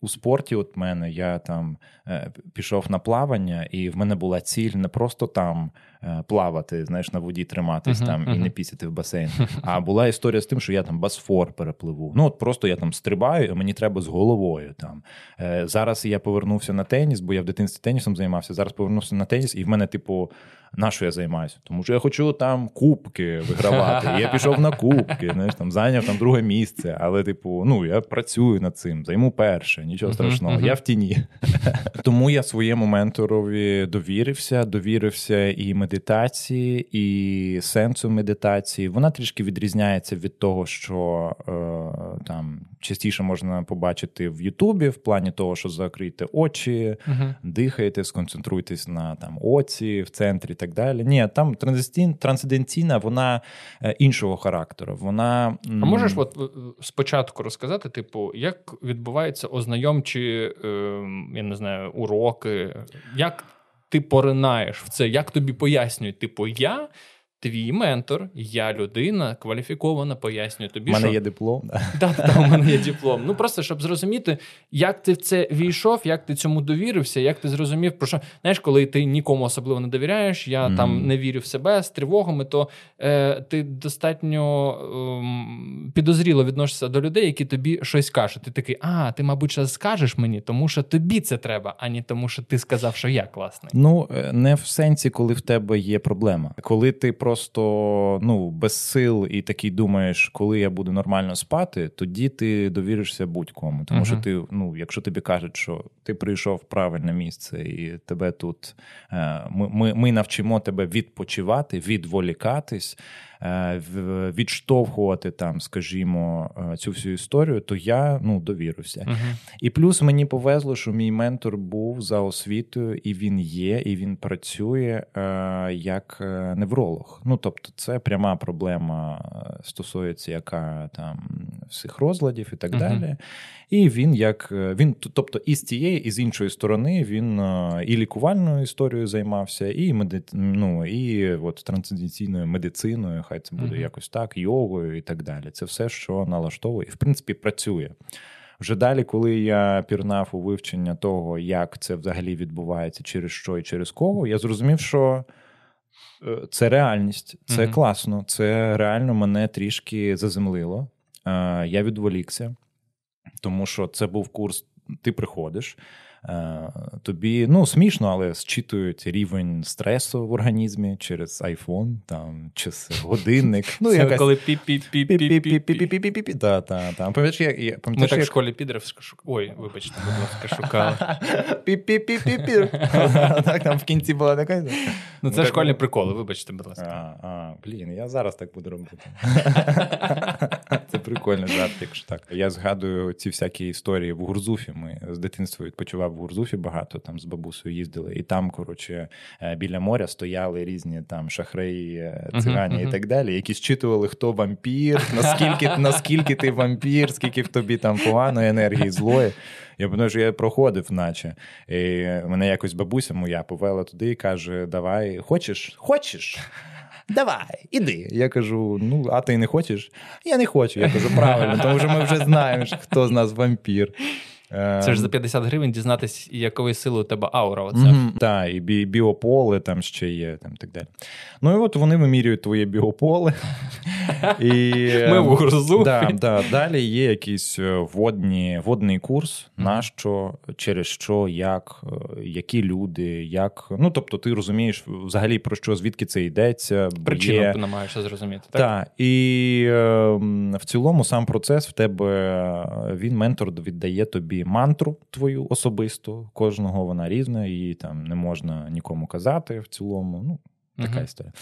у спорті от мене, я там пішов на плавання, і в мене була ціль не просто там плавати, знаєш, на воді триматись там і не пісяти в басейн, а була історія з тим, що я там Босфор перепливу. Ну, от просто я там стрибаю, і мені треба з головою там. Зараз я повернувся на теніс, бо я в дитинстві тенісом займався, зараз повернувся на теніс, і в мене, типу, на що я займаюся? Тому що я хочу там кубки вигравати. І я пішов на кубки, знаєш, там зайняв там друге місце, але, типу, ну, я працюю над цим, займу перше, нічого страшного, я в тіні. Тому я своєму менторові довірився і медитації, і сенсу медитації. Вона трішки відрізняється від того, що там частіше можна побачити в Ютубі, в плані того, що закрийте очі, дихайте, сконцентруйтесь на там оці, в центрі і так далі. Ні, там трансцендентційна, вона іншого характеру. Вона... А можеш от спочатку розказати, типу, як відбуваються ознайомчі, я не знаю, уроки, як ти поринаєш в це, як тобі пояснюють, типу, я твій ментор, я людина кваліфікована, пояснюю тобі, що... У мене є диплом. Так, у мене є диплом. Ну, просто, щоб зрозуміти, як ти в це війшов, як ти цьому довірився, як ти зрозумів, про що... Знаєш, коли ти нікому особливо не довіряєш, я там не вірю в себе з тривогами, то ти достатньо підозріло відносишся до людей, які тобі щось кажуть. Ти такий, ти, мабуть, зараз скажеш мені, тому що тобі це треба, а не тому, що ти сказав, що я класний. Ну, не в сенсі, коли в тебе є проблема. Коли ти просто, без сил і такий думаєш, коли я буду нормально спати, тоді ти довіришся будь-кому. Тому що ти, якщо тобі кажуть, що ти прийшов в правильне місце і тебе тут, ми навчимо тебе відпочивати, відволікатись, відштовхувати там, скажімо, цю всю історію, то я, довірився. І плюс мені повезло, що мій ментор був за освітою, і він є, і він працює як невролог. Тобто це пряма проблема стосується, яка там всіх розладів і так далі. І він, тобто і з тієї, і з іншої сторони, він і лікувальною історією займався, і от трансцендентною медициною, хай це буде якось так, йогою і так далі. Це все, що налаштовує і, в принципі, працює. Вже далі, коли я пірнав у вивчення того, як це взагалі відбувається, через що і через кого, я зрозумів, що це реальність, це класно, це реально мене трішки заземлило. Я відволікся, тому що це був курс, ти приходиш, тобі, смішно, але зчитують рівень стресу в організмі через iPhone, там, через годинник. Це коли пі-пі-пі-пі-пі-пі-пі-пі. Так. Ми так в школі підрив шукали. Ой, вибачте, будь ласка, шукали. Пі-пі-пі-пі-пі. Так, там в кінці була така. Це школьні приколи, вибачте, будь ласка. Блін, я зараз так буду робити. Це прикольний жарт, якщо так. Я згадую ці всякі історії в Гурзуфі. Ми з дитинства відпочивав в Гурзуфі багато, там з бабусею їздили. І там, біля моря стояли різні там шахраї, цигані і так далі, які зчитували, хто вампір, наскільки ти вампір, скільки в тобі там поганої енергії, злої. Я пам'ятаю, що я проходив, наче. І мене якось бабуся моя повела туди і каже, давай, хочеш? Давай, іди. Я кажу, а ти не хочеш? Я не хочу. Я кажу, правильно, тому що ми вже знаємо, хто з нас вампір. Це ж за 50 гривень дізнатись, якої сили у тебе аура. Оце. Так, і біополе там ще є, там так далі. І от вони вимірюють твоє біополе. Ми в Гурзуфі. Так. Далі є якийсь водний курс, на що, через що, як, які люди, як. Тобто ти розумієш взагалі про що, звідки це йдеться. Причину намагаєшся зрозуміти. Так, і в цілому сам процес в тебе, ментор віддає тобі мантру твою особисту, кожного вона різна, її там не можна нікому казати в цілому, така історія.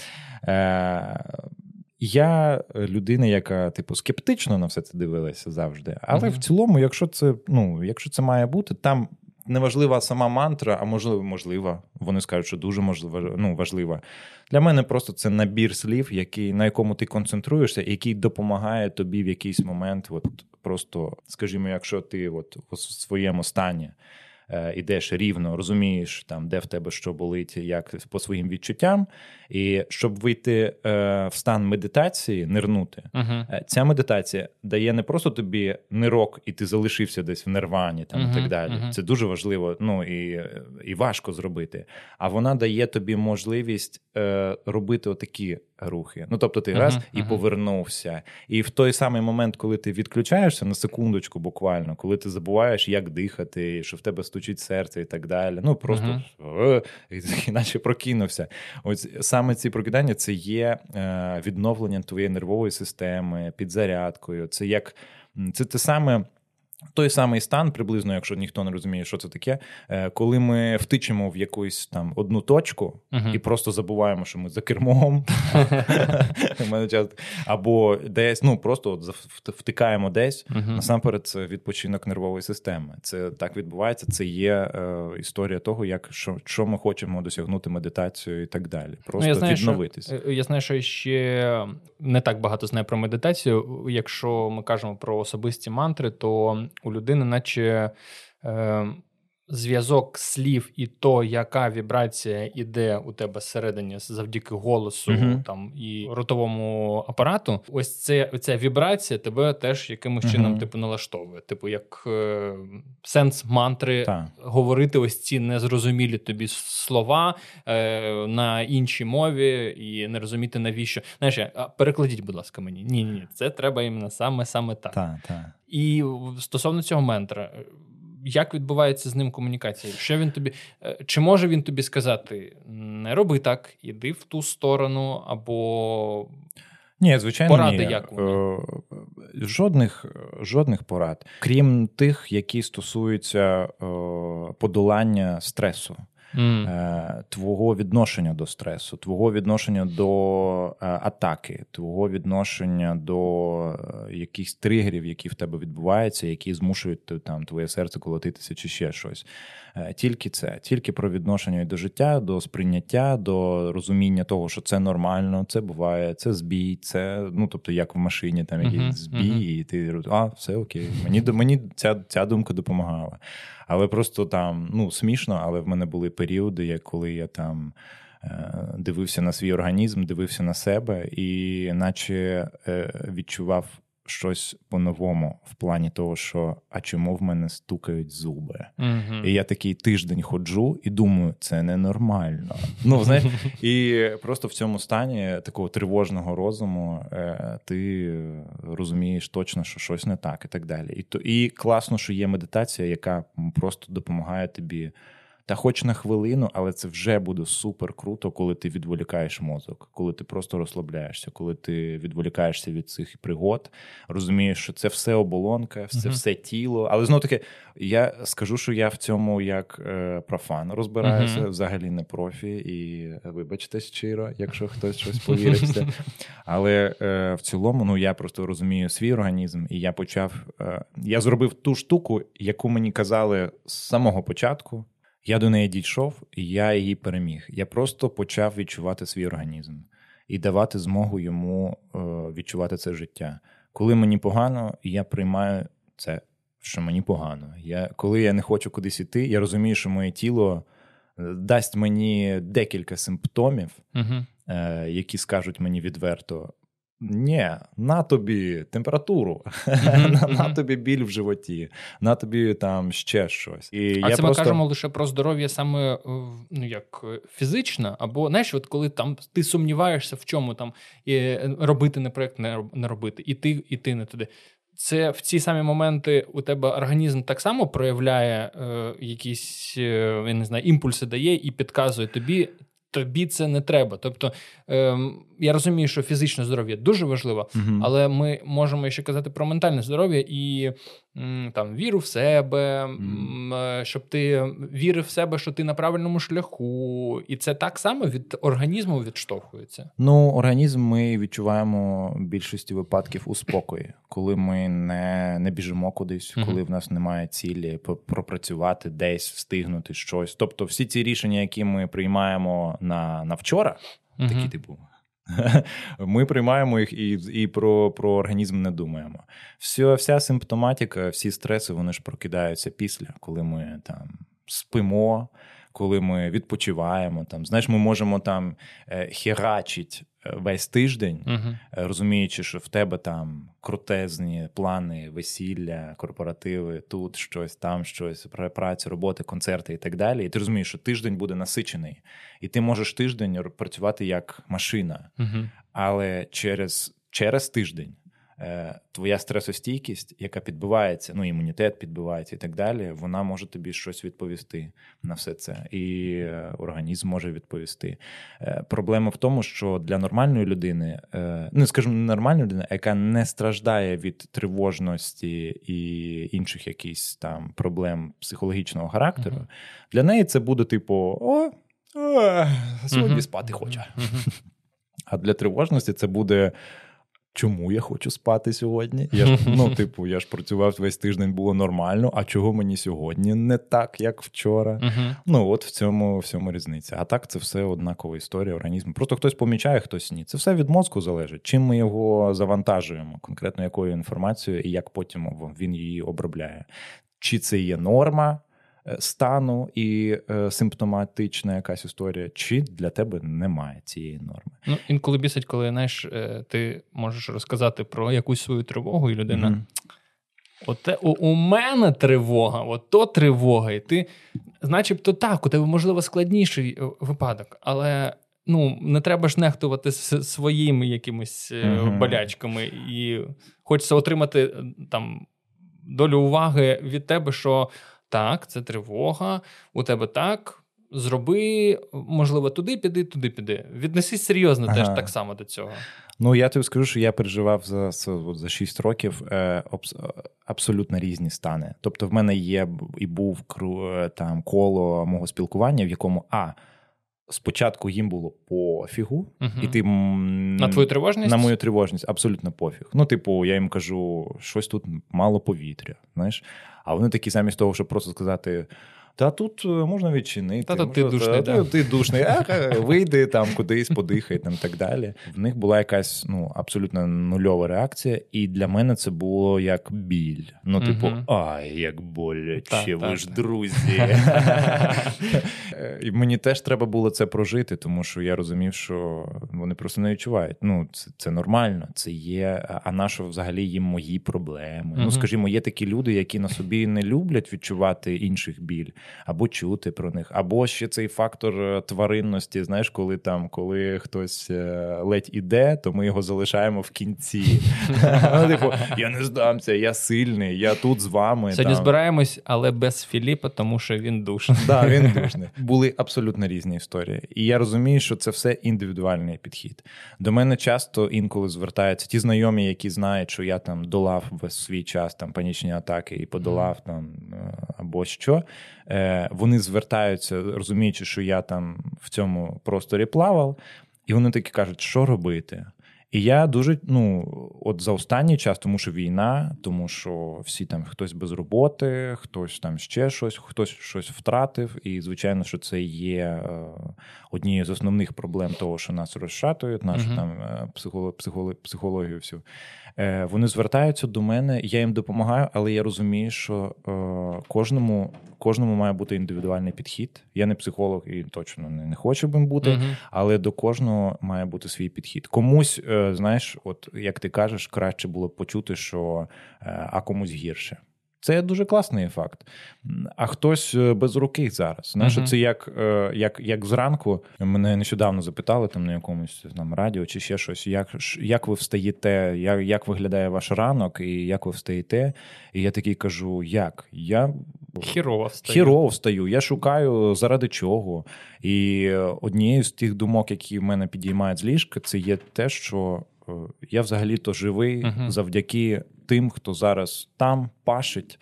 Я людина, яка, скептично на все це дивилася завжди, але в цілому, якщо це має бути, там неважлива сама мантра, а можливо, вони скажуть, що дуже важлива. Для мене просто це набір слів, на якому ти концентруєшся, який допомагає тобі в якийсь момент, просто, скажімо, якщо ти у своєму стані ідеш рівно, розумієш, там, де в тебе що болить, як по своїм відчуттям. І щоб вийти в стан медитації, нирнути, ця медитація дає не просто тобі нирок, і ти залишився десь в нирвані там, і так далі. Це дуже важливо, ну, і важко зробити. А вона дає тобі можливість робити отакі рухи. Ну, тобто ти раз і повернувся. І в той самий момент, коли ти відключаєшся, на секундочку буквально, коли ти забуваєш, як дихати, що в тебе стучить серце і так далі, ну, просто іначе прокинувся. Ось саме ці прокидання – це є відновлення твоєї нервової системи, підзарядкою. Це як, це те саме, той самий стан, приблизно, якщо ніхто не розуміє, що це таке, коли ми втичемо в якусь там одну точку і просто забуваємо, що ми за кермом, або десь, ну, просто втикаємо десь, насамперед це відпочинок нервової системи. Це так відбувається, це є історія того, як, що ми хочемо досягнути медитацією і так далі. Просто відновитись. Я знаю, що ще не так багато знаю про медитацію. Якщо ми кажемо про особисті мантри, то у людини наче зв'язок слів і то, яка вібрація іде у тебе зсередині завдяки голосу там, і ротовому апарату, ось ця вібрація тебе теж якимось чином типу, налаштовує. Типу, як сенс мантри говорити ось ці незрозумілі тобі слова на іншій мові і не розуміти навіщо. Знаєш, перекладіть, будь ласка, мені. Ні, це треба іменно саме так. І стосовно цього мантра, як відбувається з ним комунікація? Що він тобі, чи може він тобі сказати, не роби так, іди в ту сторону, або ні, звичайно, поради як вони? Жодних порад. Крім тих, які стосуються подолання стресу. Твого відношення до стресу, твого відношення до атаки, твого відношення до якихось тригерів, які в тебе відбуваються, які змушують там твоє серце колотитися чи ще щось. Тільки це, тільки про відношення до життя, до сприйняття, до розуміння того, що це нормально, це буває, це збій, це, ну, тобто, як в машині, там якийсь збій, і ти, все окей, мені ця думка допомагала. Але просто там, ну, смішно, але в мене були періоди, коли я там дивився на свій організм, дивився на себе і наче відчував щось по-новому в плані того, що а чому в мене стукають зуби? І я такий тиждень ходжу і думаю, це ненормально. Ну, знаєш, і просто в цьому стані такого тривожного розуму ти розумієш точно, що щось не так і так далі. І класно, що є медитація, яка просто допомагає тобі та хоч на хвилину, але це вже буде супер круто, коли ти відволікаєш мозок, коли ти просто розслабляєшся, коли ти відволікаєшся від цих пригод, розумієш, що це все оболонка, це все тіло. Але знову-таки, я скажу, що я в цьому як профан розбираюся, взагалі не профі, і вибачте щиро, якщо хтось щось повірився. Але в цілому, ну, я просто розумію свій організм, і я зробив ту штуку, яку мені казали з самого початку. Я до неї дійшов, і я її переміг. Я просто почав відчувати свій організм і давати змогу йому відчувати це життя. Коли мені погано, я приймаю це, що мені погано. Коли я не хочу кудись іти, я розумію, що моє тіло дасть мені декілька симптомів, які скажуть мені відверто, ні, на тобі температуру, на тобі біль в животі, на тобі там ще щось. Ми кажемо лише про здоров'я саме, ну, як фізично, або, знаєш, от коли там ти сумніваєшся в чому там робити не проєкт, не робити, іти не туди. Це в ці самі моменти у тебе організм так само проявляє якісь, я не знаю, імпульси дає і підказує тобі це не треба. Тобто, я розумію, що фізичне здоров'я дуже важливо, але ми можемо ще казати про ментальне здоров'я і там віру в себе, щоб ти вірив в себе, що ти на правильному шляху. І це так само від організму відштовхується. Ну, організм ми відчуваємо в більшості випадків у спокої, коли ми не біжимо кудись, коли в нас немає цілі пропрацювати десь, встигнути щось. Тобто всі ці рішення, які ми приймаємо на вчора, такі типу, ми приймаємо їх і про організм не думаємо. Вся симптоматика, всі стреси, вони ж прокидаються після, коли ми там спимо, коли ми відпочиваємо. Там, знаєш, ми можемо там херачити весь тиждень, розуміючи, що в тебе там крутезні плани, весілля, корпоративи, тут щось, там щось, праця, роботи, концерти і так далі. І ти розумієш, що тиждень буде насичений. І ти можеш тиждень працювати як машина. Але через тиждень твоя стресостійкість, яка підбивається, ну, імунітет підбивається і так далі, вона може тобі щось відповісти на все це. І організм може відповісти. Проблема в тому, що для нормальної людини, ну, скажімо, не нормальної людини, яка не страждає від тривожності і інших якихось там проблем психологічного характеру, для неї це буде типу, сьогодні спати хоче. А для тривожності це буде: чому я хочу спати сьогодні? Я ж працював весь тиждень, було нормально, а чого мені сьогодні не так, як вчора? От в цьому різниця. А так це все однакова історія організму. Просто хтось помічає, хтось ні. Це все від мозку залежить. Чим ми його завантажуємо, конкретно якою інформацією, і як потім він її обробляє. Чи це є норма стану і симптоматична якась історія, чи для тебе немає цієї норми. Ну, інколи бісить, коли, знаєш, ти можеш розказати про якусь свою тривогу, і людина, у мене тривога, ото тривога, і ти, начебто так, у тебе, можливо, складніший випадок, але, не треба ж нехтувати своїми якимись болячками, і хочеться отримати там долю уваги від тебе, що так, це тривога, у тебе так, зроби, можливо, туди піди. Віднесись серйозно теж так само до цього. Я тобі скажу, що я переживав за 6 років абсолютно різні стани. Тобто в мене є і був там коло мого спілкування, в якому спочатку їм було пофігу, і ти на твою тривожність? На мою тривожність абсолютно пофіг. Я їм кажу, щось тут мало повітря, знаєш. А вони такі, замість того, щоб просто сказати: та тут можна відчинити. Ти душний, ти душний. Вийди там кудись, подихай там, так далі. В них була якась абсолютно нульова реакція, і для мене це було як біль. Як боляче, ви ж друзі. І мені теж треба було це прожити, тому що я розумів, що вони просто не відчувають. Це нормально, це є, а нащо взагалі їм мої проблеми? Скажімо, є такі люди, які на собі не люблять відчувати інших біль, або чути про них, або ще цей фактор тваринності, знаєш, коли хтось ледь іде, то ми його залишаємо в кінці. Я не здамся, я сильний, я тут з вами. Сьогодні збираємось, але без Філіпа, тому що він душний. Так, він душний. Були абсолютно різні історії. І я розумію, що це все індивідуальний підхід. До мене часто інколи звертаються ті знайомі, які знають, що я там долав весь свій час там панічні атаки і подолав там або що. Вони звертаються, розуміючи, що я там в цьому просторі плавав, і вони такі кажуть, що робити? І я дуже, за останній час, тому що війна, тому що всі там, хтось без роботи, хтось там ще щось, хтось щось втратив, і, звичайно, що це є однією з основних проблем того, що нас розшатують, нашу там психологію всю. Вони звертаються до мене, я їм допомагаю, але я розумію, що кожному має бути індивідуальний підхід. Я не психолог і точно не хочу б бути, але до кожного має бути свій підхід. Комусь, знаєш, от як ти кажеш, краще було б почути, що а комусь гірше. Це дуже класний факт. А хтось без руки зараз. Знаєш, це як зранку. Мене нещодавно запитали там на якомусь там радіо чи ще щось, як ви встаєте, як виглядає ваш ранок і як ви встаєте. І я такий кажу, як? Я хірово встаю. Я шукаю заради чого. І однією з тих думок, які в мене підіймають з ліжка, це є те, що я взагалі-то живий завдяки тим, хто зараз там пашить,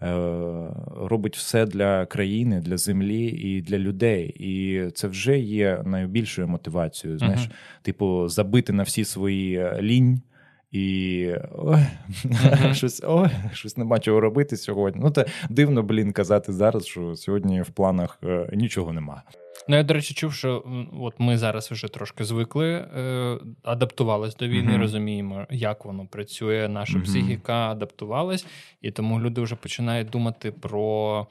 робить все для країни, для землі і для людей. І це вже є найбільшою мотивацією, знаєш, забити на всі свої лінь і щось нема чого робити сьогодні. Це дивно, казати зараз, що сьогодні в планах нічого нема. Я, до речі, чув, що от ми зараз вже трошки звикли, адаптувались до війни, розуміємо, як воно працює, наша психіка адаптувалась, і тому люди вже починають думати про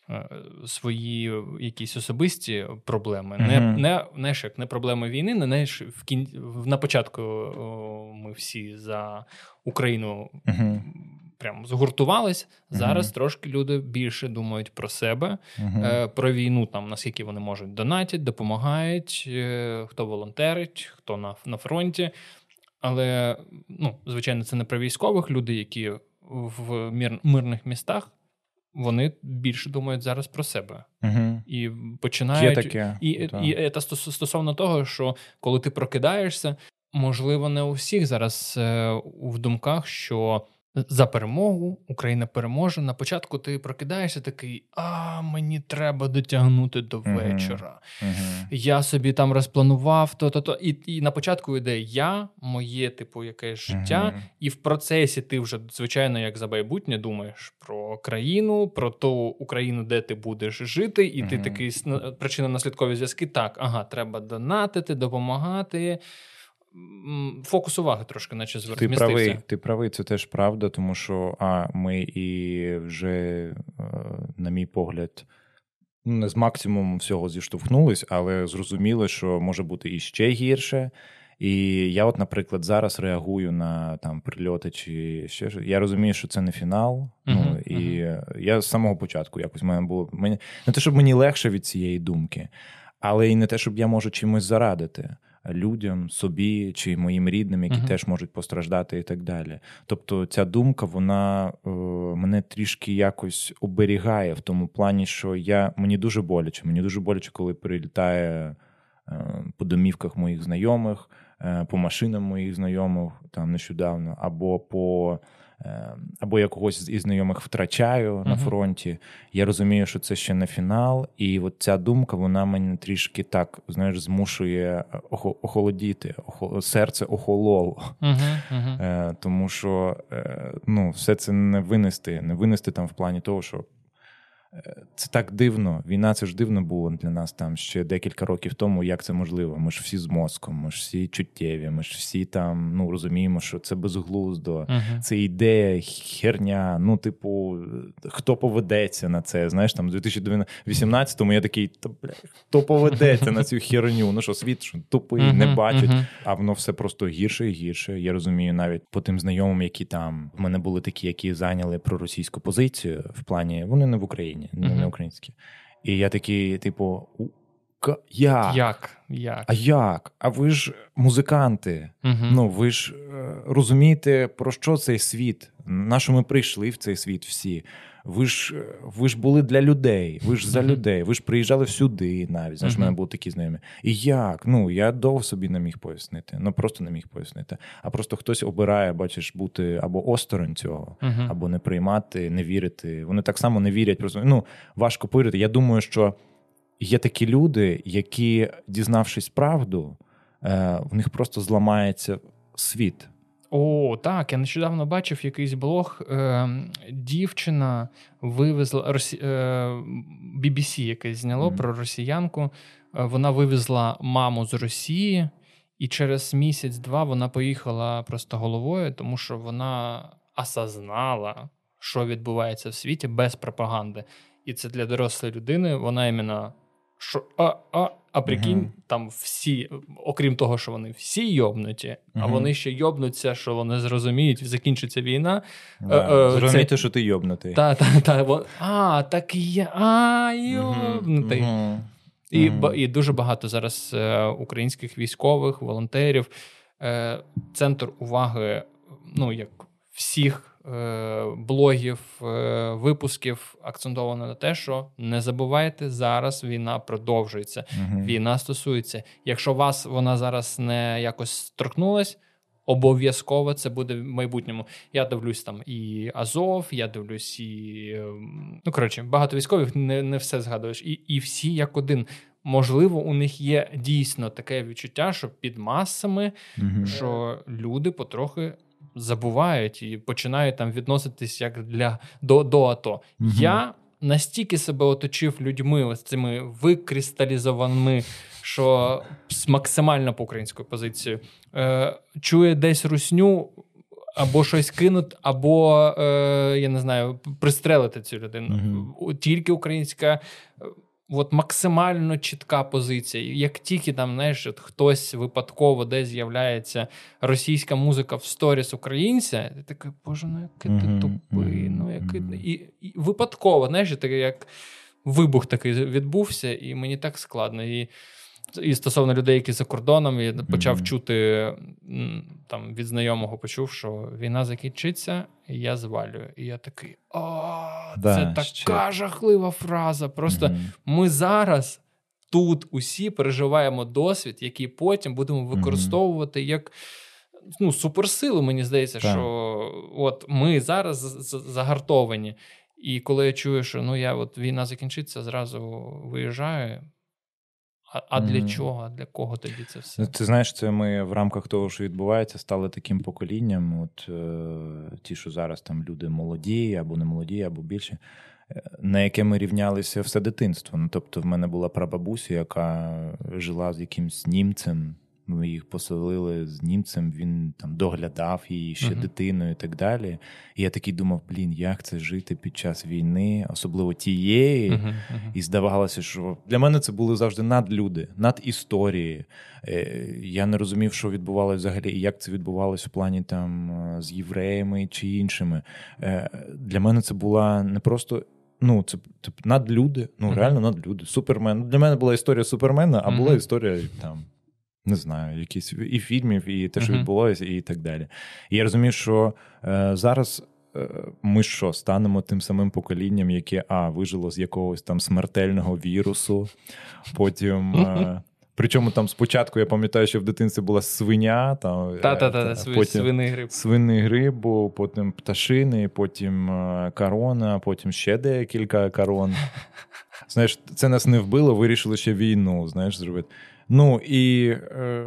свої якісь особисті проблеми. Не проблеми війни, на початку ми всі за Україну прям згуртувались. Зараз трошки люди більше думають про себе, про війну, там, наскільки вони можуть донатять, допомагають, хто волонтерить, хто на фронті. Але, звичайно, це не про військових. Люди, які в мирних містах, вони більше думають зараз про себе. І починають... Є таке. І це стосовно того, що коли ти прокидаєшся, можливо, не у всіх зараз в думках, що за перемогу, Україна переможе. На початку ти прокидаєшся такий, мені треба дотягнути до вечора. Я собі там розпланував то. І на початку йде моє, якесь життя. І в процесі ти вже, звичайно, як за майбутнє, думаєш про країну, про ту Україну, де ти будеш жити. І ти такий причинно-наслідкові зв'язки. Треба донатити, допомагати. Фокус уваги трошки наче змістився. Ти правий, це теж правда, тому що ми і вже, на мій погляд, не з максимумом всього зіштовхнулись, але зрозуміли, що може бути і ще гірше. І я наприклад, зараз реагую на там прильоти чи ще щось. Я розумію, що це не фінал. І я з самого початку якось не те, щоб мені легше від цієї думки, але і не те, щоб я можу чимось зарадити людям, собі чи моїм рідним, які теж можуть постраждати і так далі. Тобто ця думка, вона мене трішки якось оберігає в тому плані, що мені дуже боляче, коли прилітає по домівках моїх знайомих, по машинам моїх знайомих там нещодавно, або я когось із знайомих втрачаю на фронті. Я розумію, що це ще не фінал, і от ця думка, вона мене трішки так, змушує охолодіти, серце охололо. Тому що, все це не винести там в плані того, що це так дивно. Війна, це ж дивно було для нас там ще декілька років тому, як це можливо. Ми ж всі з мозком, ми ж всі чуттєві, ми ж всі там, розуміємо, що це безглуздо, це ідея, херня, хто поведеться на це? Знаєш, там, в 2018-му я такий, хто поведеться на цю херню? Світ тупий, не бачить. А воно все просто гірше і гірше. Я розумію навіть по тим знайомим, які там, в мене були такі, які зайняли проросійську позицію в плані, вони не в Україні, не українські. І я такий, як? А як? А ви ж музиканти. Ви ж розумієте, про що цей світ? На що ми прийшли в цей світ всі? Ви ж були для людей, ви ж за людей, ви ж приїжджали сюди навіть. Знаєш, в мене були такі знайомі. І як? Я довго собі не міг пояснити. Просто не міг пояснити. А просто хтось обирає, бачиш, бути або осторонь цього, або не приймати, не вірити. Вони так само не вірять. Просто, важко повірити. Я думаю, що є такі люди, які, дізнавшись правду, в них просто зламається світ. О, так, я нещодавно бачив якийсь блог, дівчина вивезла, BBC якесь зняло про росіянку, вона вивезла маму з Росії, і через місяць-два вона поїхала просто головою, тому що вона осознала, що відбувається в світі без пропаганди. І це для дорослої людини, вона іменно, що а прикинь, там всі, окрім того, що вони всі йобнуті, а вони ще йобнуться, що вони зрозуміють, закінчиться війна. Зрозуміти, що ти йобнутий. Так і я, йобнутий. І дуже багато зараз українських військових, волонтерів. Центр уваги, як всіх блогів, випусків акцентовано на те, що не забувайте, зараз війна продовжується. Війна стосується. Якщо вас вона зараз не якось торкнулась, обов'язково це буде в майбутньому. Я дивлюсь там і Азов, я дивлюсь і... багато військових, не все згадуєш. І всі як один. Можливо, у них є дійсно таке відчуття, що під масами, що люди потрохи забувають і починають там відноситись як до АТО. Я настільки себе оточив людьми, ось цими викристалізованими, що максимально по українською позицією, чує десь русню, або щось кинуть, або, я не знаю, пристрелити цю людину. Тільки українська, от максимально чітка позиція. Як тільки там, знаєш, от хтось випадково десь з'являється російська музика в сторіс українця, ти такий, боже, ну який ти тупий, ну який... І випадково, знаєш, такий, як вибух такий відбувся, і мені так складно. І стосовно людей, які за кордоном, я почав чути, там, від знайомого почув, що війна закінчиться, і я звалюю. І я такий, це така жахлива фраза. Просто ми зараз тут усі переживаємо досвід, який потім будемо використовувати як суперсилу, мені здається, що от ми зараз загартовані. І коли я чую, що війна закінчиться, зразу виїжджаю. А для чого? Для кого тоді це все? Ти знаєш, це ми в рамках того, що відбувається, стали таким поколінням. От ті, що зараз там люди молоді, або не молоді, або більше, на яке ми рівнялися все дитинство. Ну, тобто в мене була прабабуся, яка жила з якимсь німцем. Ми їх поселили з німцем, він там доглядав її ще дитиною і так далі. І я такий думав, як це жити під час війни, особливо тієї. І здавалося, що для мене це були завжди надлюди, надісторії. Я не розумів, що відбувалося взагалі, і як це відбувалося в плані там з євреями чи іншими. Для мене це була не просто... це надлюди, реально надлюди. Супермен. Для мене була історія Супермена, а була історія там... Не знаю, якісь і фільмів, і те, що відбулося, і так далі. І я розумію, що зараз ми станемо тим самим поколінням, яке, вижило з якогось там смертельного вірусу, потім... Причому там спочатку, я пам'ятаю, що в дитинстві була свиня, потім свиний гриб, потім пташини, потім корона, потім ще декілька корон. Знаєш, це нас не вбило, вирішили ще війну, зробити. І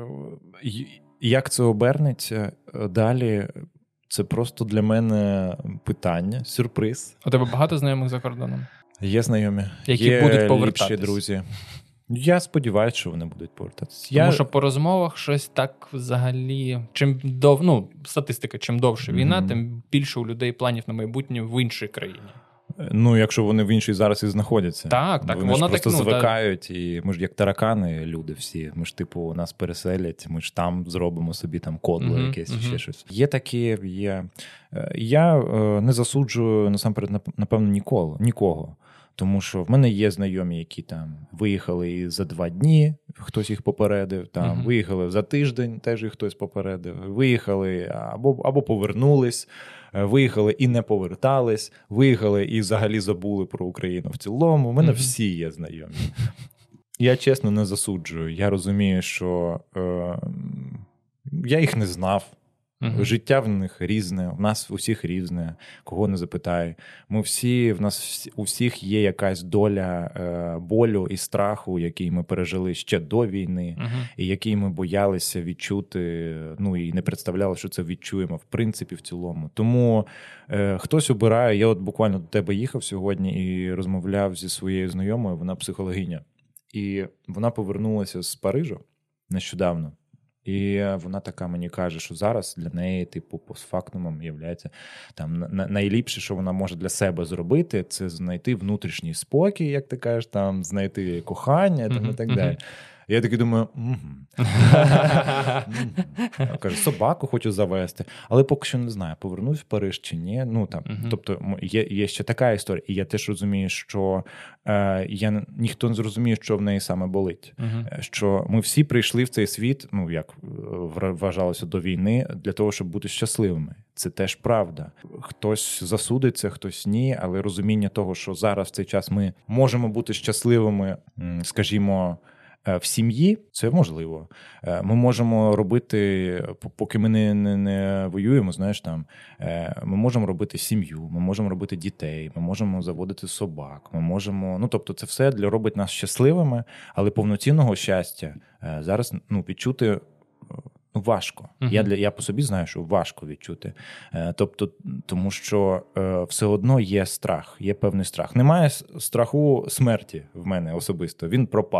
як це обернеться далі, це просто для мене питання, сюрприз. У тебе багато знайомих за кордоном? Є знайомі. Які будуть повертатись? Ліпші друзі. Я сподіваюся, що вони будуть повертатися. Тому що по розмовах щось так взагалі, статистика, чим довше війна, тим більше у людей планів на майбутнє в іншій країні. Якщо вони в іншій зараз і знаходяться. Так. Вони ж просто звикають, і ми ж як таракани, люди всі. Ми ж, нас переселять, ми ж там зробимо собі там кодло якесь, ще щось. Є такі, Я не засуджую, насамперед, напевно, нікого. Тому що в мене є знайомі, які там виїхали і за 2 дні, хтось їх попередив, там виїхали за тиждень, теж їх хтось попередив, виїхали або повернулись, виїхали і не повертались, виїхали і взагалі забули про Україну в цілому. У мене всі є знайомі. Я, чесно, не засуджую. Я розумію, що я їх не знав. Життя в них різне, в нас у всіх різне, кого не запитай. В нас у всіх є якась доля болю і страху, який ми пережили ще до війни, і який ми боялися відчути, і не представляли, що це відчуємо в принципі в цілому. Тому хтось обирає, я от буквально до тебе їхав сьогодні і розмовляв зі своєю знайомою, вона психологиня, і вона повернулася з Парижу нещодавно. І вона така мені каже, що зараз для неї, постфактумом являється там найліпше, що вона може для себе зробити, це знайти внутрішній спокій, як ти кажеш, там знайти кохання там, і так далі. Я такий думаю, Каже, собаку хочу завести, але поки що не знаю, повернусь в Париж чи ні. Тобто є ще така історія. І я теж розумію, що ніхто не зрозуміє, що в неї саме болить. Що ми всі прийшли в цей світ, як вважалося до війни, для того, щоб бути щасливими. Це теж правда. Хтось засудиться, хтось ні, але розуміння того, що зараз в цей час ми можемо бути щасливими, скажімо, в сім'ї, це можливо. Ми можемо робити, поки ми не воюємо, ми можемо робити сім'ю, ми можемо робити дітей, ми можемо заводити собак, ми можемо, тобто це все робить нас щасливими, але повноцінного щастя зараз, відчути важко. Я по собі знаю, що важко відчути. Тобто, тому що все одно є страх, є певний страх. Немає страху смерті в мене особисто, він пропав.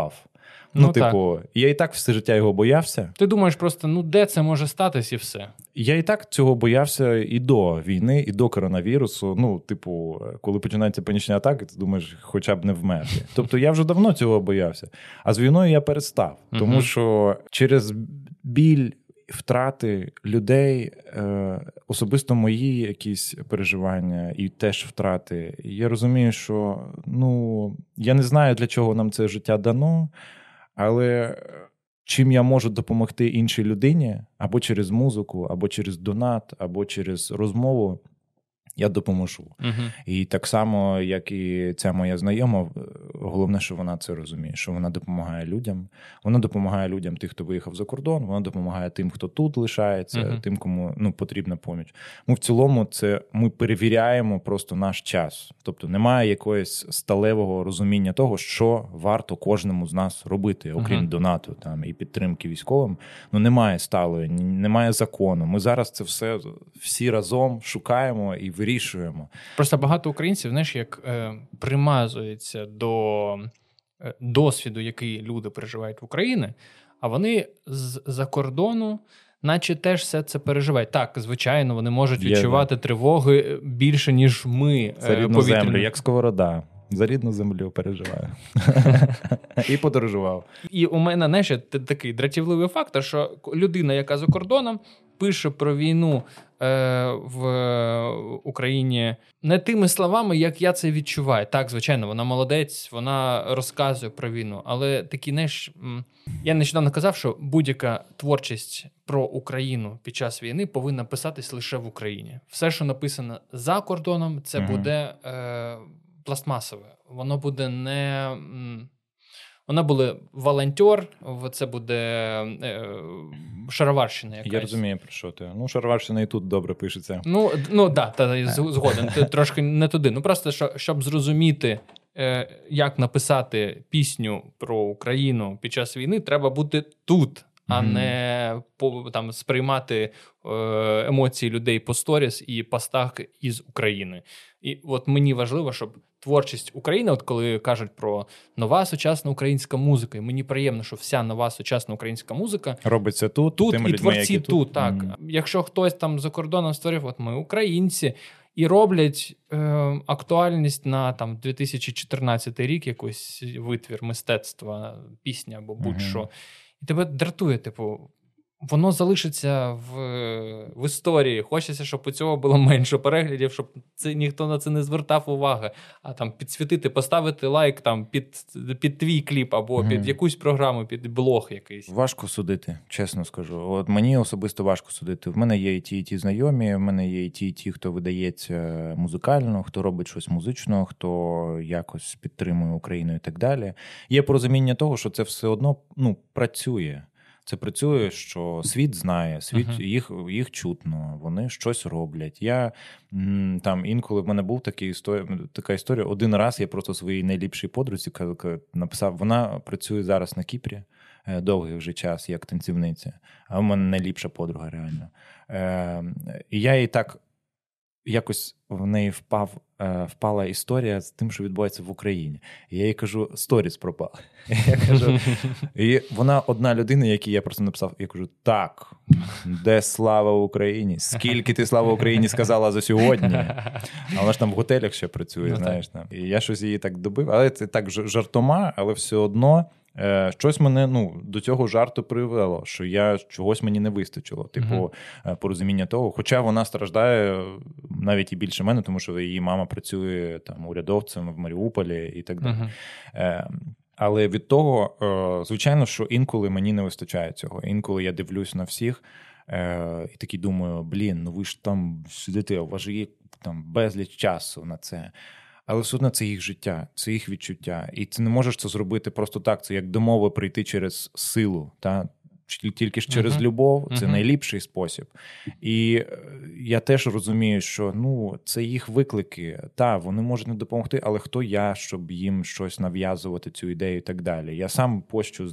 Ну, типу, я і так все життя його боявся. Ти думаєш просто, де це може статись і все? Я і так цього боявся і до війни, і до коронавірусу. Ну, типу, коли починаються панічні атаки, ти думаєш, хоча б не вмерти. Тобто я вже давно цього боявся. А з війною я перестав. Тому що через біль, втрати людей, особисто мої якісь переживання і теж втрати, я розумію, що, я не знаю, для чого нам це життя дано, але чим я можу допомогти іншій людині, або через музику, або через донат, або через розмову, я допоможу. І так само, як і ця моя знайома, головне, що вона це розуміє, що вона допомагає людям. Вона допомагає людям тих, хто виїхав за кордон, вона допомагає тим, хто тут лишається, тим, кому потрібна поміч. В цілому ми перевіряємо просто наш час. Тобто немає якогось сталевого розуміння того, що варто кожному з нас робити, окрім донату і підтримки військовим. Немає сталої, немає закону. Ми зараз це все всі разом шукаємо і вирішуємо. Просто багато українців, як примазуються до досвіду, який люди переживають в Україні, а вони з-за кордону наче теж все це переживають. Так, звичайно, вони можуть відчувати тривоги більше, ніж ми. За рідну землю, як сковорода. За рідну землю переживаю. І подорожував. І у мене, такий дратівливий фактор, що людина, яка за кордоном, пише про війну в Україні не тими словами, як я це відчуваю. Так, звичайно, вона молодець, вона розказує про війну, але такі, я нещодавно казав, що будь-яка творчість про Україну під час війни повинна писатись лише в Україні. Все, що написано за кордоном, це буде пластмасове. Воно буде не... Вона буде волонтер, це буде шароварщина якась. Я розумію, про що ти. Шароварщина і тут добре пишеться. Згоден. Трошки не туди. Просто, щоб зрозуміти, як написати пісню про Україну під час війни, треба бути тут, а не сприймати емоції людей по сторіс і постах із України. І от мені важливо, щоб творчість України, коли кажуть про нова сучасна українська музика, і мені приємно, що вся нова сучасна українська музика робиться тут тими людьми, творці які тут. Так. Якщо хтось за кордоном створив, ми українці, і роблять актуальність на 2014 рік, якийсь витвір мистецтва, пісня або будь-що. І тебе дратує, воно залишиться в історії. Хочеться, щоб у цього було менше переглядів, щоб ніхто на це не звертав уваги. А підсвітити, поставити лайк під твій кліп або під якусь програму, під блог якийсь. Важко судити, чесно скажу. От мені особисто важко судити. В мене є і ті знайомі, в мене є і ті, хто видається музикально, хто робить щось музично, хто якось підтримує Україну і так далі. Є порозуміння того, що це все одно працює. Це працює, що світ знає, їх чутно, вони щось роблять. Я інколи в мене був така історія. Один раз я просто своїй найліпшій подрузі написав, вона працює зараз на Кіпрі довгий вже час, як танцівниця, а в мене найліпша подруга реально. І я їй так якось в неї впала історія з тим, що відбувається в Україні. І я їй кажу, сторіс пропали. Я кажу, і вона одна людина, якій я просто написав, я кажу, так, де слава Україні? Скільки ти слава Україні сказала за сьогодні? А вона ж там в готелях ще працює, знаєш. І я щось її так добив, але це так жартома, але все одно щось мене до цього жарту привело, що чогось мені не вистачило, порозуміння того. Хоча вона страждає навіть і більше мене, тому що її мама працює урядовцем в Маріуполі і так далі. Але від того, звичайно, що інколи мені не вистачає цього. Інколи я дивлюсь на всіх і такий думаю, ви ж там сидите, у вас же є безліч часу на це. Але все одно це їх життя, це їх відчуття. І ти не можеш це зробити просто так. Це як до мови прийти через силу. Тільки ж через любов. Це найліпший спосіб. І я теж розумію, що це їх виклики. Вони можуть не допомогти, але хто я, щоб їм щось нав'язувати, цю ідею і так далі. Я сам пощу,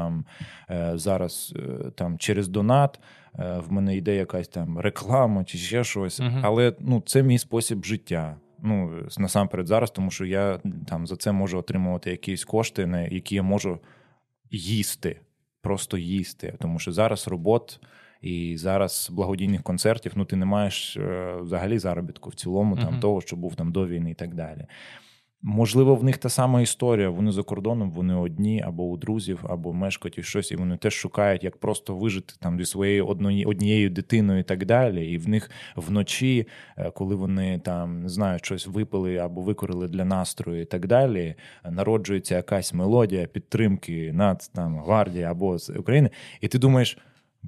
зараз через донат. В мене йде якась реклама чи ще щось. Але це мій спосіб життя. Насамперед зараз, тому що я за це можу отримувати якісь кошти, які я можу їсти, просто їсти. Тому що зараз робот і зараз благодійних концертів, ну ти не маєш взагалі заробітку в цілому, там, того, що був там до війни і так далі. Можливо, в них та сама історія, вони за кордоном, вони одні, або у друзів, або мешкають і щось, і вони теж шукають, як просто вижити там зі своєю однією дитиною і так далі. І в них вночі, коли вони там, не знаю, щось випили або викорили для настрою і так далі, народжується якась мелодія підтримки Нацгвардії або з України, і ти думаєш,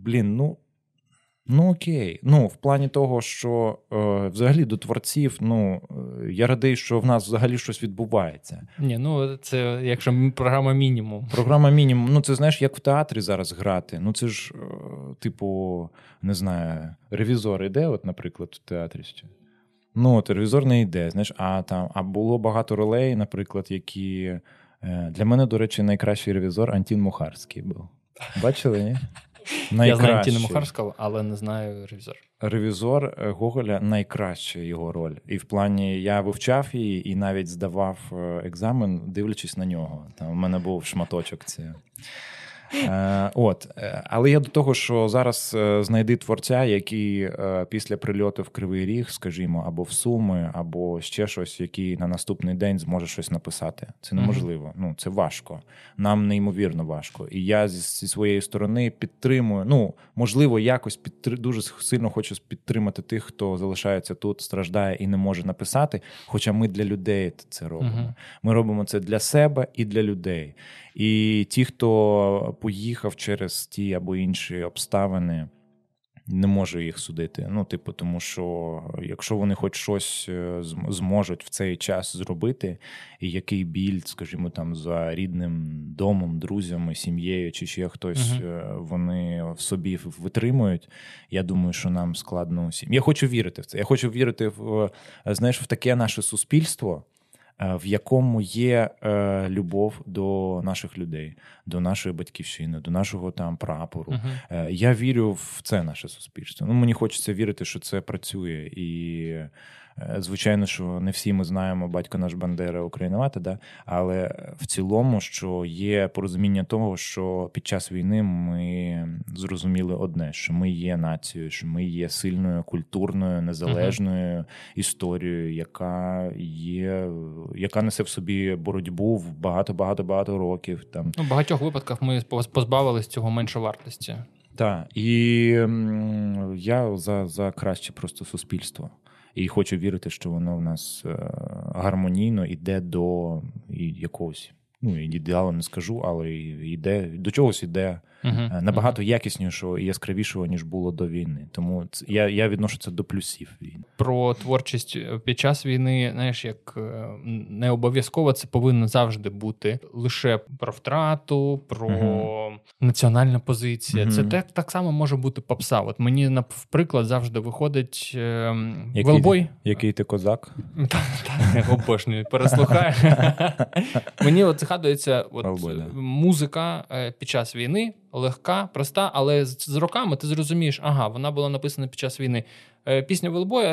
ну окей. Ну, в плані того, що взагалі до творців, я радий, що в нас взагалі щось відбувається. Ні, це якщо програма мінімум. Програма мінімум. Це, знаєш, як в театрі зараз грати. Це ж, не знаю, ревізор іде, от, наприклад, в театрі. Ревізор не йде, знаєш, а було багато ролей, наприклад, які... Для мене, до речі, найкращий ревізор Антін Мухарський був. Бачили, ні? Я знаю Антіна Мухарського, але не знаю ревізор. Ревізор Гоголя – найкраща його роль. І в плані я вивчав її і навіть здавав екзамен, дивлячись на нього. Там у мене був шматочок це. Але я до того, що зараз знайди творця, який після прильоту в Кривий Ріг, скажімо, або в Суми, або ще щось, який на наступний день зможе щось написати. Це неможливо. Це важко. Нам неймовірно важко. І я зі своєї сторони підтримую, можливо, якось дуже сильно хочу підтримати тих, хто залишається тут, страждає і не може написати, хоча ми для людей це робимо. Ми робимо це для себе і для людей. І ті, хто поїхав через ті або інші обставини, не можу їх судити. Тому що якщо вони хоч щось зможуть в цей час зробити, і який біль, скажімо, там за рідним домом, друзями, сім'єю чи ще хтось, вони в собі витримують, я думаю, що нам складно усім. Я хочу вірити в це. Я хочу вірити в таке наше суспільство, в якому є любов до наших людей, до нашої батьківщини, до нашого там прапору. Я вірю в це наше суспільство. Мені хочеться вірити, що це працює. І, звичайно, що не всі ми знаємо «Батько наш Бандера, Україна мати», да? Але в цілому, що є порозуміння того, що під час війни ми зрозуміли одне, що ми є нацією, що ми є сильною, культурною, незалежною історією, яка несе в собі боротьбу в багато років. Там. В багатьох випадках ми позбавились цього меншовартості. Так, і я за краще просто суспільство. І хочу вірити, що воно в нас гармонійно йде до якогось, ідеалу не скажу, але йде, до чогось йде набагато якіснішого і яскравішого, ніж було до війни. Тому я відношу це до плюсів війни. Про творчість під час війни, знаєш, як не обов'язково це повинно завжди бути лише про втрату, про національна позиція. Це так само може бути попса. От мені, наприклад, завжди виходить Велбой. Який ти козак? Так, обожнюю, переслухаю. Мені от згадується музика під час війни, легка, проста, але з роками ти зрозумієш, вона була написана під час війни. Пісня Велбоя,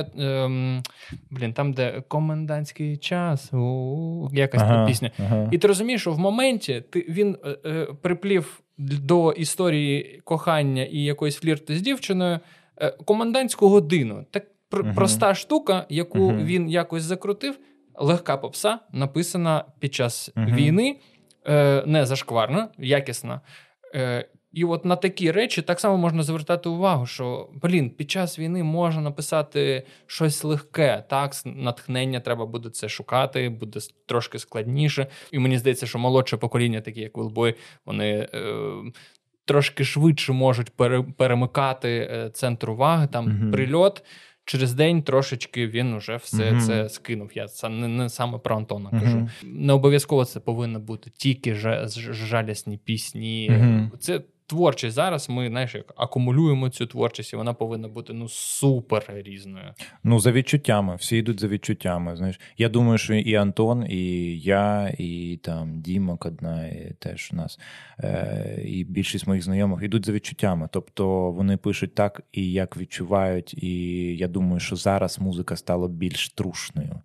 там, де комендантський час, якась та пісня. І ти розумієш, що в моменті він приплів до історії кохання і якоїсь флірту з дівчиною комендантську годину. Так проста штука, яку він якось закрутив, легка попса, написана під час війни, не зашкварна, якісна. І от на такі речі так само можна звертати увагу, що, під час війни можна написати щось легке, так, натхнення треба буде це шукати, буде трошки складніше. І мені здається, що молодше покоління, такі як Велбой, вони трошки швидше можуть перемикати центр уваги, там прильот, через день трошечки він уже все це скинув. Я не саме про Антона кажу. Не обов'язково це повинно бути тільки жалісні пісні. Це творчість. Зараз ми, акумулюємо цю творчість, і вона повинна бути, супер різною. За відчуттями. Всі йдуть за відчуттями, знаєш. Я думаю, що і Антон, і я, і там Діма Кадна, і теж у нас, і більшість моїх знайомих йдуть за відчуттями. Тобто вони пишуть так, і як відчувають, і я думаю, що зараз музика стала більш трушною.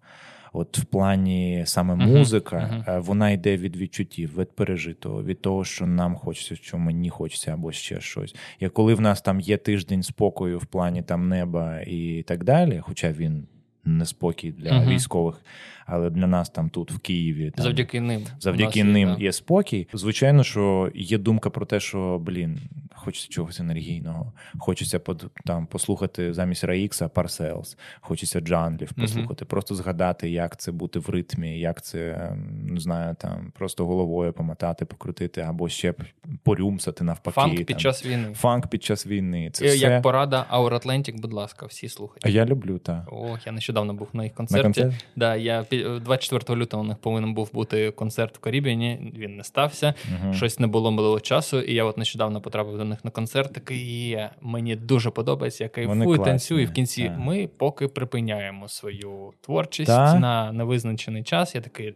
от в плані саме музика, вона йде від відчуттів, від пережитого, від того, що нам хочеться, що мені хочеться, або ще щось. І коли в нас там є тиждень спокою в плані там неба і так далі, хоча він неспокій для військових, але для нас там тут в Києві там, завдяки ним є спокій. Звичайно, що є думка про те, що, хочеться чогось енергійного, хочеться там послухати замість Раїкса Parcells, хочеться джанглів послухати, просто згадати, як це бути в ритмі, як це, не знаю, там просто головою помотати, покрутити, або ще порюмсати навпаки. Фанк під час війни. Фанк під час війни. Це як все... порада Our Atlantic, будь ласка, всі слухайте. А я люблю, так. Я нещодавно був на їх концерті. Да, я 24 лютого у них повинен був бути концерт в Карібіні, він не стався, щось не було часу, і я от нещодавно потрапив до них на концерт, такий, мені дуже подобається, я кайфую, танцюю, і в кінці ми поки припиняємо свою творчість на невизначений час. Я такий,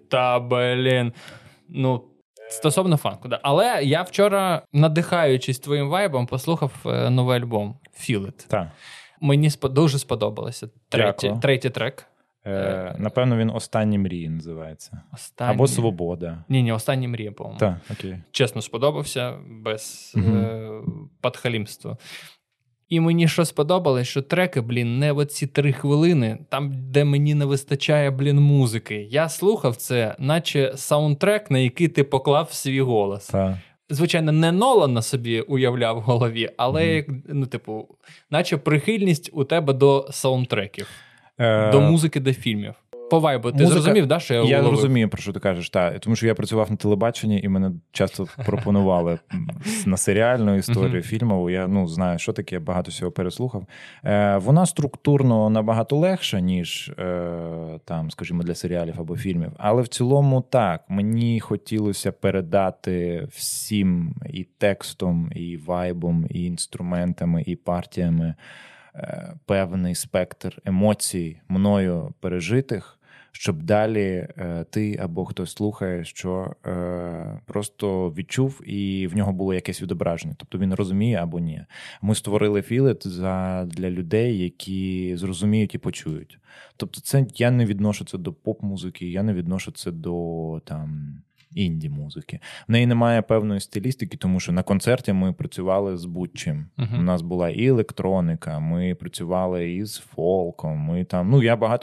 стосовно фанку, да. Але я вчора, надихаючись твоїм вайбом, послухав новий альбом «Feel It». Так. Мені дуже сподобалося. Третій трек. Напевно, він «Останні мрії» називається. Або «Свобода». Ні, «Останні мрії», по-моєму. Так, окей. Чесно сподобався, без підхалімства. І мені що сподобалось, що треки, не оці 3 хвилини, там, де мені не вистачає, музики. Я слухав це, наче саундтрек, на який ти поклав свій голос. Так. Звичайно, не Нолана собі уявляв в голові, але, наче прихильність у тебе до саундтреків, до музики, до фільмів. По вайбу. Ти зрозумів, да, що я уловив? Я розумію, про що ти кажеш, так. Тому що я працював на телебаченні, і мене часто пропонували на серіальну історію, фільмову. Я знаю, що таке, багато всього переслухав. Вона структурно набагато легша, ніж, там, скажімо, для серіалів або фільмів. Але в цілому так, мені хотілося передати всім і текстом, і вайбом, і інструментами, і партіями певний спектр емоцій мною пережитих, щоб далі ти або хтось слухає, що просто відчув і в нього було якесь відображення. Тобто він розуміє або ні. Ми створили «Feel It» для людей, які зрозуміють і почують. Тобто це я не відношу це до поп-музики, я не відношу це до там інді-музики. В неї немає певної стилістики, тому що на концерті ми працювали з будь-чим. У нас була і електроніка, ми працювали із фолком, ми там,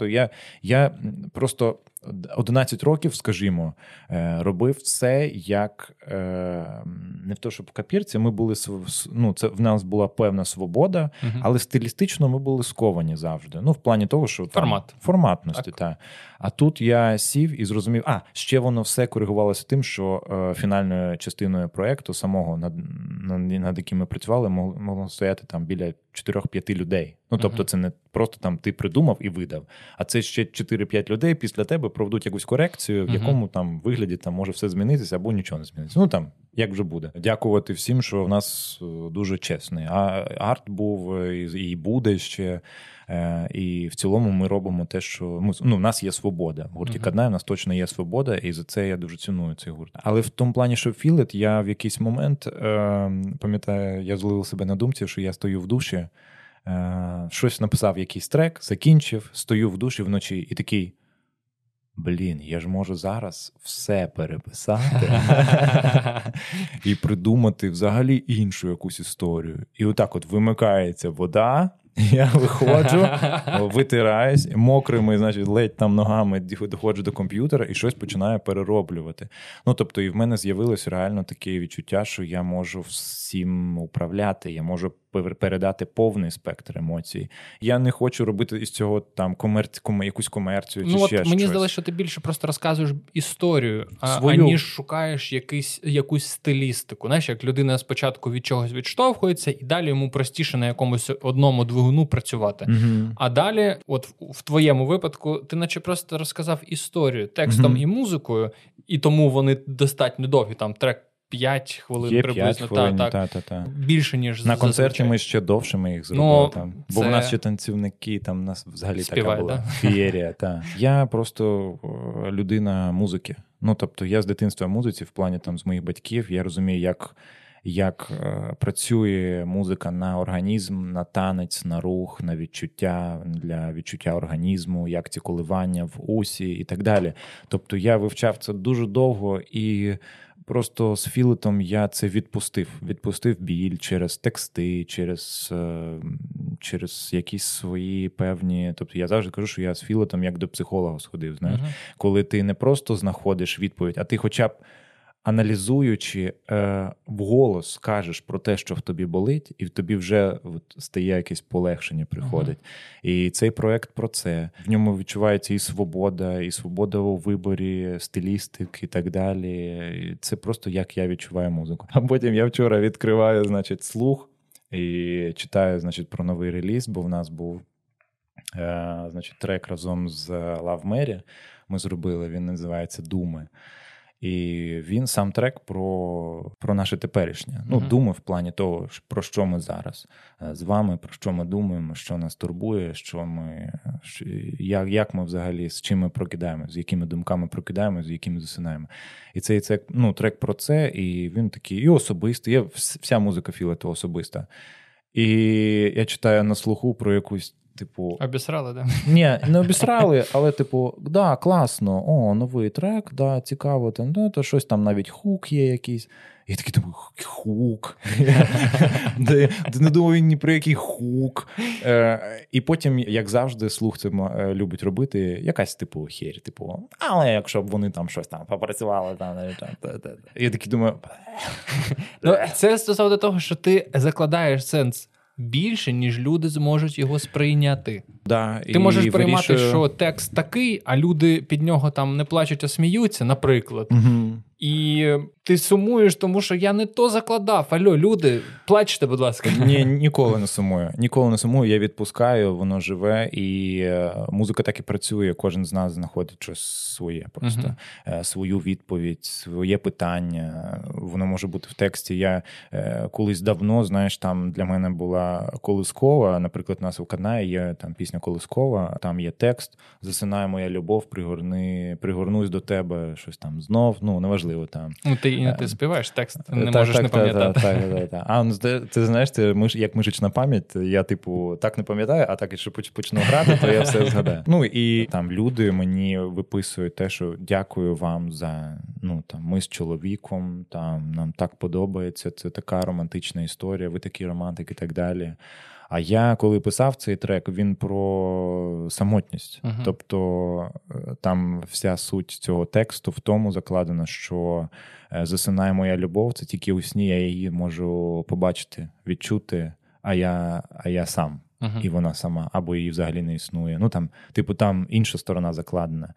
я просто 11 років, скажімо, робив це як не в то, щоб в копірці, ми були, це в нас була певна свобода, але стилістично ми були сковані завжди. В плані того, що форматності, так. А тут я сів і зрозумів, ще воно все коригувалося тим, що фінальною частиною проєкту самого, над яким ми працювали, могло стояти там біля 4-5 людей. Тобто це не просто там ти придумав і видав, а це ще 4-5 людей після тебе проведуть якусь корекцію, в якому там вигляді там може все змінитися або нічого не зміниться. Як вже буде. Дякувати всім, що в нас дуже чесний. А арт був і буде ще. І в цілому ми робимо те, що в нас є свобода. В гурті Каднай у нас точно є свобода, і за це я дуже ціную цей гурт. Але в тому плані, що «Feel It», я в якийсь момент, пам'ятаю, я зловив себе на думці, що я стою в душі, щось написав, якийсь трек, закінчив, стою в душі вночі і такий, я ж можу зараз все переписати і придумати взагалі іншу якусь історію. І отак от вимикається вода, я виходжу, витираюсь, мокрими, значить, ледь там ногами доходжу до комп'ютера і щось починаю перероблювати. Тобто і в мене з'явилось реально таке відчуття, що я можу всім управляти, я можу передати повний спектр емоцій. Я не хочу робити із цього там якусь комерцію чи ще щось. Мені здалося, що ти більше просто розказуєш історію, аніж шукаєш якусь стилістику. Знаєш, як людина спочатку від чогось відштовхується, і далі йому простіше на якомусь одному двигуну працювати. А далі, от в твоєму випадку, ти наче просто розказав історію текстом і музикою, і тому вони достатньо довгі, там трек 5 хвилин є приблизно. 5 хвилин, Більше, ніж на концерті ми ще довше ми їх зробили. Бо в нас ще танцівники, там у нас взагалі така була фієрія. Я просто людина музики. Тобто я з дитинства в музиці, в плані там з моїх батьків, я розумію, як працює музика на організм, на танець, на рух, на відчуття, для відчуття організму, як ці коливання в усі і так далі. Тобто я вивчав це дуже довго і просто з Філетом я це відпустив. Відпустив біль через тексти, через якісь свої певні... Тобто я завжди кажу, що я з Філетом як до психолога сходив, знаєш. Коли ти не просто знаходиш відповідь, а ти хоча б аналізуючи, вголос кажеш про те, що в тобі болить, і в тобі вже стає якесь полегшення приходить. І цей проект про це. В ньому відчувається і свобода у виборі, стилістик і так далі. І це просто як я відчуваю музику. А потім я вчора відкриваю, значить, слух і читаю, значить, про новий реліз, бо в нас був, значить, трек разом з Love Mary. Ми зробили, він називається «Думи». І він сам трек про наше теперішнє. Ну, думи в плані того, про що ми зараз з вами, про що ми думаємо, що нас турбує, як ми взагалі, з чим ми прокидаємося, з якими думками прокидаємося, з якими засинаємо. І цей трек про це, і він такий і особистий, вся музика Філета особиста. І я читаю на слуху про якусь типу... Обісрали, да? Ні, не обісрали, але типу, да, класно, новий трек, да, цікаво, там, да, то щось там навіть хук є якийсь. І я такий думаю, хук. Не думаю ні про який хук. І потім, як завжди, слух це любить робити, якась типу херь, типу, але якщо б вони там щось там попрацювали, там, і я такий думаю... Це стосовно того, що ти закладаєш сенс більше, ніж люди зможуть його сприйняти. Да, ти можеш приймати, що текст такий, а люди під нього там не плачуть, а сміються, наприклад. І ти сумуєш, тому що я не то закладав. Алло, люди, плачте, будь ласка. Ні, ніколи не сумую. Я відпускаю, воно живе, і музика так і працює. Кожен з нас знаходить щось своє просто. Свою відповідь, своє питання. Воно може бути в тексті. Я колись давно, знаєш, там для мене була колискова. Наприклад, у нас в Канаї є там пісня колискова, там є текст «Засинає моя любов, пригорнусь до тебе», щось там знов, неважливо там. Ти співаєш текст, не можеш не пам'ятати. Так. А, ти знаєш, це як мишечна пам'ять, я, типу, так не пам'ятаю, а так, якщо почну грати, то я все згадаю. Ну, і там люди мені виписують те, що дякую вам за, ми з чоловіком, там, нам так подобається, це така романтична історія, ви такі романтики і так далі. А я, коли писав цей трек, він про самотність. Тобто там вся суть цього тексту в тому закладена, що засинає моя любов, це тільки у сні я її можу побачити, відчути, а я сам. І вона сама, або її взагалі не існує. Там інша сторона закладена.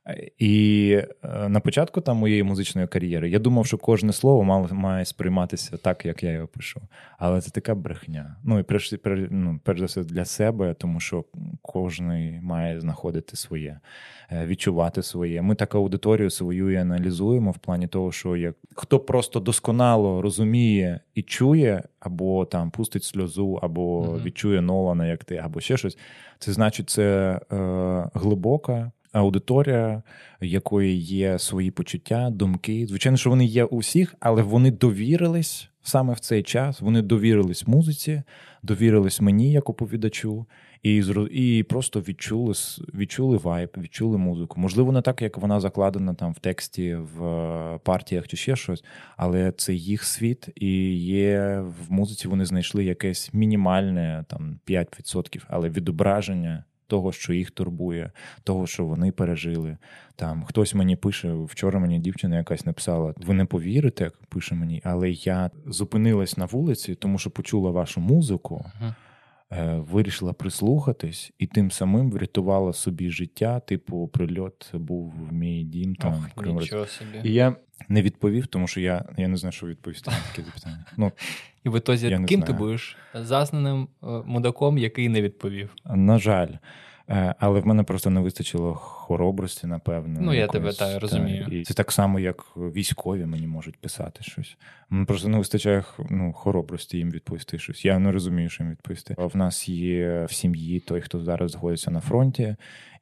І на початку там моєї музичної кар'єри я думав, що кожне слово має сприйматися так, як я його пишу. Але це така брехня. І перш за все для себе, тому що кожен має знаходити своє, відчувати своє. Ми так аудиторію свою і аналізуємо в плані того, що хто просто досконало розуміє і чує, або там пустить сльозу, або відчує Нолана, як ти, або ще щось, це значить, це глибока аудиторія, якої є свої почуття, думки. Звичайно, що вони є у всіх, але вони довірились саме в цей час, вони довірились музиці, довірились мені як оповідачу, і просто відчули вайб, відчули музику. Можливо, не так, як вона закладена там в тексті, в партіях чи ще щось, але це їх світ, і є в музиці вони знайшли якесь мінімальне, там, 5%, але відображення того, що їх турбує, того, що вони пережили. Там хтось мені пише, вчора мені дівчина якась написала, ви не повірите, пише мені, але я зупинилась на вулиці, тому що почула вашу музику, вирішила прислухатись і тим самим врятувала собі життя, типу прильот був в мій дім. Там, нічого собі. І я не відповів, тому що я не знаю, що відповісти на таке запитання. І в ітозі, ким ти будеш? Зазнаним мудаком, який не відповів? На жаль. Але в мене просто не вистачило хоробрості, напевно. Я тебе розумію. І це так само, як військові мені можуть писати щось. Мені просто не вистачає хоробрості їм відповісти щось. Я не розумію, що їм відповісти. В нас є в сім'ї той, хто зараз знаходиться на фронті,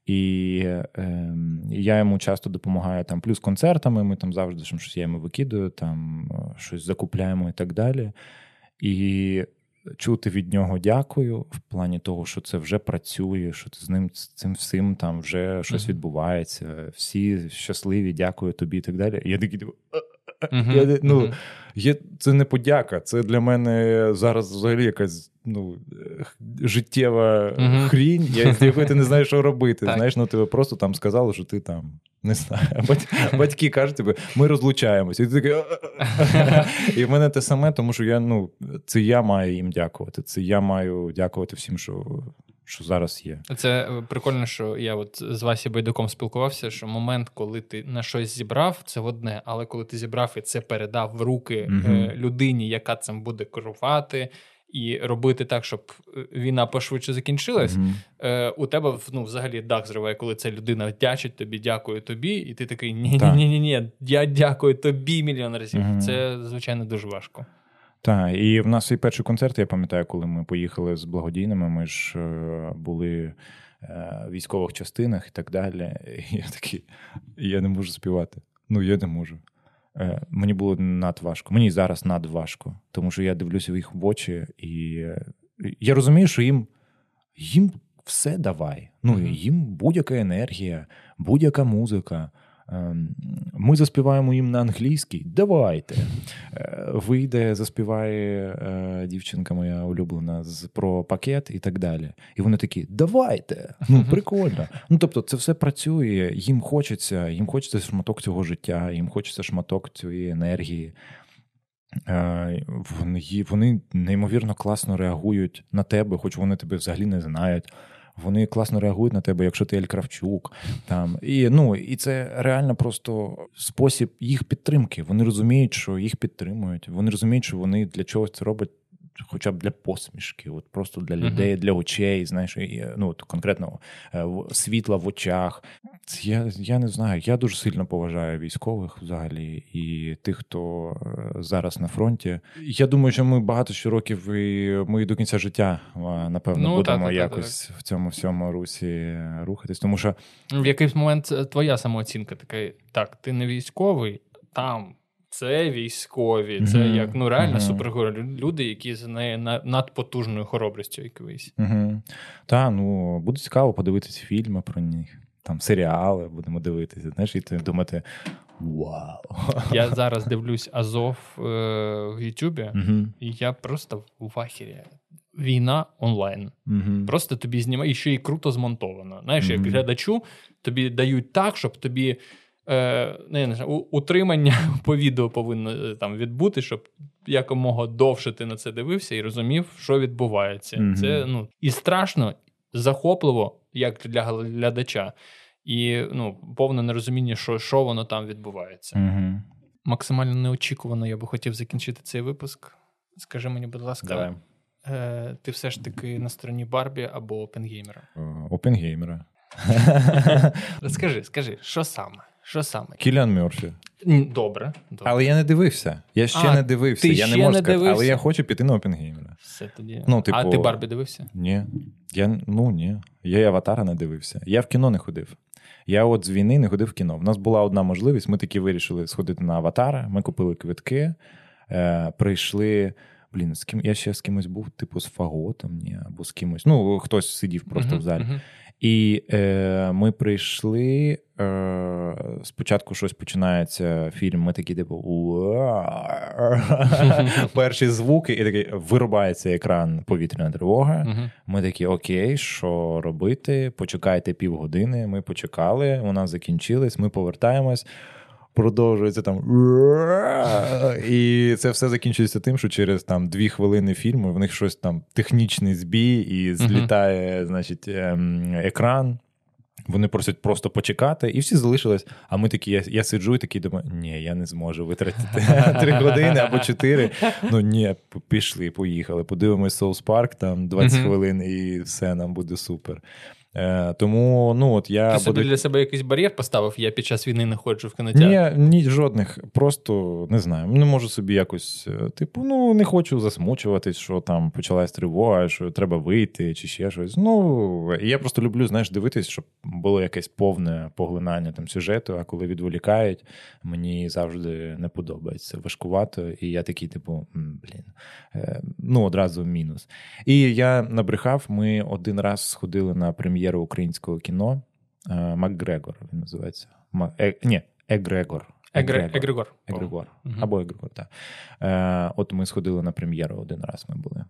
І я йому часто допомагаю там плюс концертами, ми там завжди щось я йому викидаю, там щось закупляємо і так далі. І чути від нього дякую в плані того, що це вже працює, що з ним з цим всім там вже щось відбувається, всі щасливі, дякую тобі і так далі. І я такий, це не подяка, це для мене зараз взагалі якась життєва хрінь, з якою ти не знаєш, що робити. Знаєш, тебе просто там сказали, що ти там, не знаю, батьки кажуть тобі, ми розлучаємося. І ти такий, і в мене те саме, тому що це я маю їм дякувати, це я маю дякувати всім, що зараз є. Це прикольно, що я от з Васі Байдуком спілкувався, що момент, коли ти на щось зібрав, це одне, але коли ти зібрав і це передав в руки людині, яка цим буде керувати, і робити так, щоб війна пошвидше закінчилась, у тебе взагалі дах зриває, коли ця людина вдячить тобі, дякую тобі, і ти такий, ні, я дякую тобі мільйон разів. Це, звичайно, дуже важко. Так, і в нас і перший концерт, я пам'ятаю, коли ми поїхали з благодійними, ми ж були в військових частинах і так далі. І я такий, я не можу співати. Я не можу. Мені було надважко. Мені зараз надважко. Тому що я дивлюся в їх в очі, і я розумію, що їм все давай. Їм будь-яка енергія, будь-яка музика. Ми заспіваємо їм на англійській. Давайте. Вийде, заспіває дівчинка моя улюблена про пакет і так далі. І вони такі, давайте. Прикольно. Тобто це все працює. Їм хочеться шматок цього життя, їм хочеться шматок цієї енергії. Вони неймовірно класно реагують на тебе, хоч вони тебе взагалі не знають. Вони класно реагують на тебе, якщо ти Ель Кравчук. І це реально просто спосіб їх підтримки. Вони розуміють, що їх підтримують. Вони розуміють, що вони для чогось це роблять хоча б для посмішки, от просто для людей, для очей, знаєш, конкретно світла в очах. Я не знаю, я дуже сильно поважаю військових взагалі і тих, хто зараз на фронті. Я думаю, що ми багато ще років і ми до кінця життя, напевно, будемо якось в цьому всьому русі рухатись, тому що... В якийсь момент твоя самооцінка така, так, ти не військовий, там... Це військові, це як реально супергерої, люди, які з надпотужною хоробрістю якоюсь. Так, буде цікаво подивитися фільми про них, там серіали будемо дивитися, знаєш, і думати, вау. Я зараз дивлюсь Азов в Ютубі, і я просто в ахері. Війна онлайн. Просто тобі знімає, і ще й круто змонтовано. Знаєш, як глядачу тобі дають так, щоб тобі утримання по відео повинно там відбути, щоб якомога довше ти на це дивився і розумів, що відбувається. Це і страшно, захопливо, як для глядача, і повне нерозуміння, що воно там відбувається. Максимально неочікувано я би хотів закінчити цей випуск. Скажи мені, будь ласка, давай. Ти все ж таки на стороні Барбі або Опенгеймера? Опенгеймера. Скажи, що саме? Кіліан Мерфі. Добре. Але я не дивився. Я ще не дивився. Я не можу сказати, але я хочу піти на Опенгеймера. Все тоді. А ти Барбі дивився? Ні. Ні. Я і Аватара не дивився. Я в кіно не ходив. Я от з війни не ходив в кіно. У нас була одна можливість. Ми таки вирішили сходити на Аватара. Ми купили квитки. Прийшли... Я ще з кимось був, типу з Фаготом, або з кимось. Хтось сидів просто в залі. І ми прийшли, спочатку щось починається фільм, ми такі, типу, перші звуки, і такий, вирубається екран повітряна тривога. Ми такі, окей, що робити? Почекайте півгодини. Ми почекали, у нас закінчилось, ми повертаємось. Продовжується там. І це все закінчується тим, що через 2 хвилини фільму в них щось там технічний збій і злітає, значить, екран. Вони просять просто почекати, і всі залишились. А ми такі, я сиджу і такий думаю, ні, я не зможу витратити 3 години або 4. Ні, пішли, поїхали. Подивимось Соус Парк, там 20 хвилин і все, нам буде супер. Тому, ну, от я... Ти собі для себе якийсь бар'єр поставив? Я під час війни не ходжу в кінотеатр. Ні, жодних. Просто, не знаю, не можу собі якось, типу, ну, не хочу засмучуватись, що там почалась тривога, що треба вийти, чи ще щось. Ну, я просто люблю, знаєш, дивитись, щоб було якесь повне поглинання там сюжету, а коли відволікають, мені завжди не подобається. Важкувато, і я такий, типу, ну, одразу мінус. І я набрехав, ми один раз сходили на прем'єру українського кіно. Макгрегор він називається. Егрегор. Угу. Або Егрегор, так. От ми сходили на прем'єру один раз, ми були.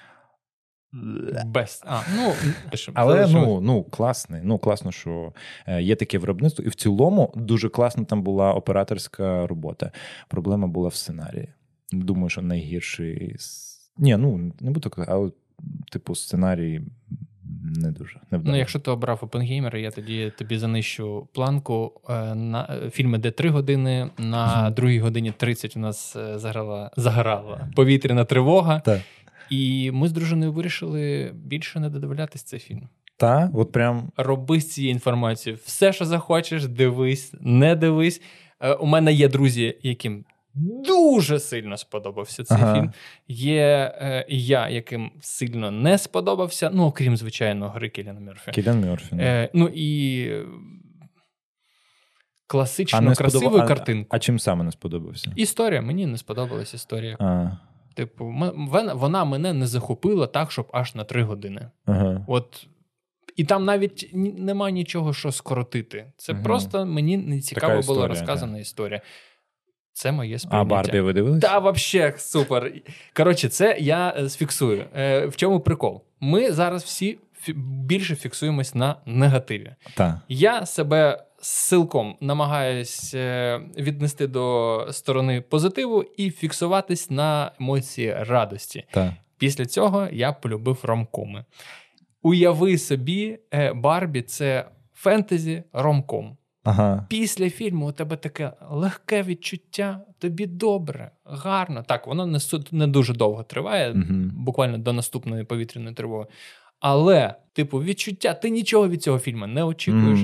Але класно, що є таке виробництво. І в цілому дуже класно там була операторська робота. Проблема була в сценарії. Думаю, що найгірший... Ні, ну, не буду казати, але типу сценарій не дуже. Ну, якщо ти обрав Оппенгеймера, я тоді тобі занищу планку. На фільми, де 3 години, на 2 годині 30 у нас загорала повітряна тривога. Так. І ми з дружиною вирішили більше не додивлятись цей фільм. Так, от прям... Роби з цією інформацією все, що захочеш, дивись, не дивись. У мене є друзі, яким дуже сильно сподобався цей фільм. Є я, яким сильно не сподобався, ну, окрім, звичайно, гри Кіліана Мерфі. Ну, і класично красиву картинку. А чим саме не сподобався? Історія. Мені не сподобалась історія. Типу, вона мене не захопила так, щоб аж на 3 години. От. І там навіть нема нічого, що скоротити. Це просто мені не цікаво була розказана історія. Це моє сприйняття. А Барбі ви дивились? Та, вообще, супер. Коротше, це я сфіксую. В чому прикол? Ми зараз всі більше фіксуємось на негативі. Та. Я себе силком намагаюсь віднести до сторони позитиву і фіксуватись на емоції радості. Та. Після цього я полюбив ромкоми. Уяви собі, Барбі – це фентезі ромком. Після фільму у тебе таке легке відчуття, тобі добре, гарно. Так, воно не дуже довго триває, буквально до наступної повітряної тривоги. Але, типу, відчуття, ти нічого від цього фільму не очікуєш.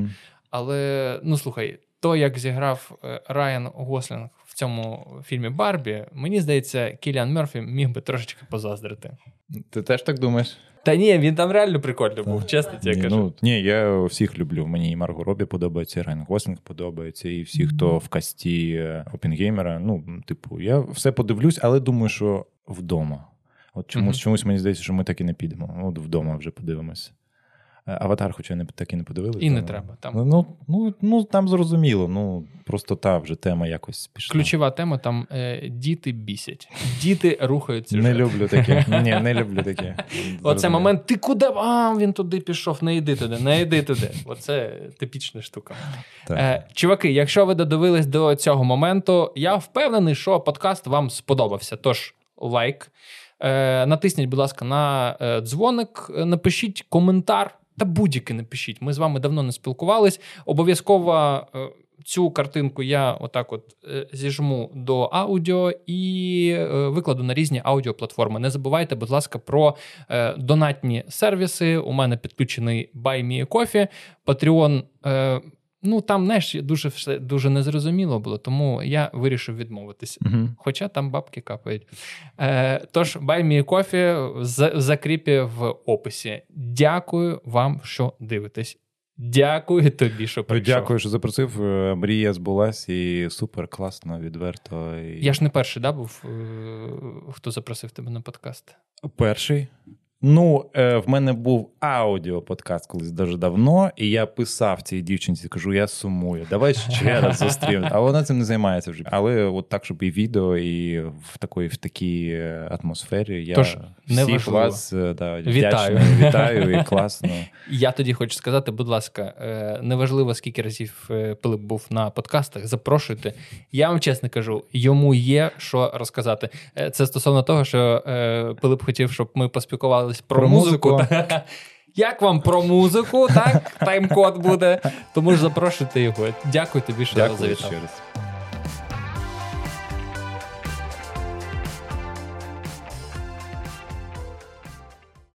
Але, ну, слухай, то, як зіграв Райан Гослінг в цьому фільмі «Барбі», мені здається, Кіліан Мерфі міг би трошечки позаздрити. Ти теж так думаєш? Та ні, він там реально прикольний був, чесно тебе кажу. Ні, я всіх люблю. Мені і Марго Робі подобається, і Райан Гослінг подобається, і всі, хто в касті Оппенгеймера. Ну, типу, я все подивлюсь, але думаю, що вдома. От чомусь мені здається, що ми так і не підемо. От вдома вже подивимося. «Аватар», хоча так і не подивилися. І не треба. Там. Ну, там зрозуміло. Ну, просто та вже тема якось пішла. Ключова тема там діти бісять. Діти рухаються. Не люблю таке. Ні, не люблю таке. Оце момент, ти куди? Він туди пішов, не йди туди. Оце типічна штука. Чуваки, якщо ви додивились до цього моменту, я впевнений, що подкаст вам сподобався. Тож, лайк. Натисніть, будь ласка, на дзвоник, напишіть коментар. Та будь-який напишіть. Ми з вами давно не спілкувались. Обов'язково цю картинку я отак от зіжму до аудіо і викладу на різні аудіоплатформи. Не забувайте, будь ласка, про донатні сервіси. У мене підключений Buy Me a Coffee, Patreon. Ну, там, знаєш, дуже незрозуміло було, тому я вирішив відмовитись. Хоча там бабки капають. Тож, Buy Me a Coffee в закріпі в описі. Дякую вам, що дивитесь. Дякую тобі, що прийшов. Дякую, що запросив. Мрія збулась і супер, класно, відверто. Я ж не перший, був, хто запросив тебе на подкаст? Перший. Ну, в мене був аудіоподкаст колись дуже давно, і я писав цій дівчинці, кажу, я сумую, давай ще раз зустрінемось. А вона цим не займається вже. Але от так, щоб і відео, і в такій атмосфері. Я всіх вас вітаю і класно. Я тоді хочу сказати, будь ласка, неважливо, скільки разів Пилип був на подкастах, запрошуйте. Я вам чесно кажу, йому є що розказати. Це стосовно того, що Пилип хотів, щоб ми поспілкувалися про музику. Як вам про музику, так? Тайм-код буде. Тому ж запрошуйте його. Дякую тобі, що завітав. Ще раз.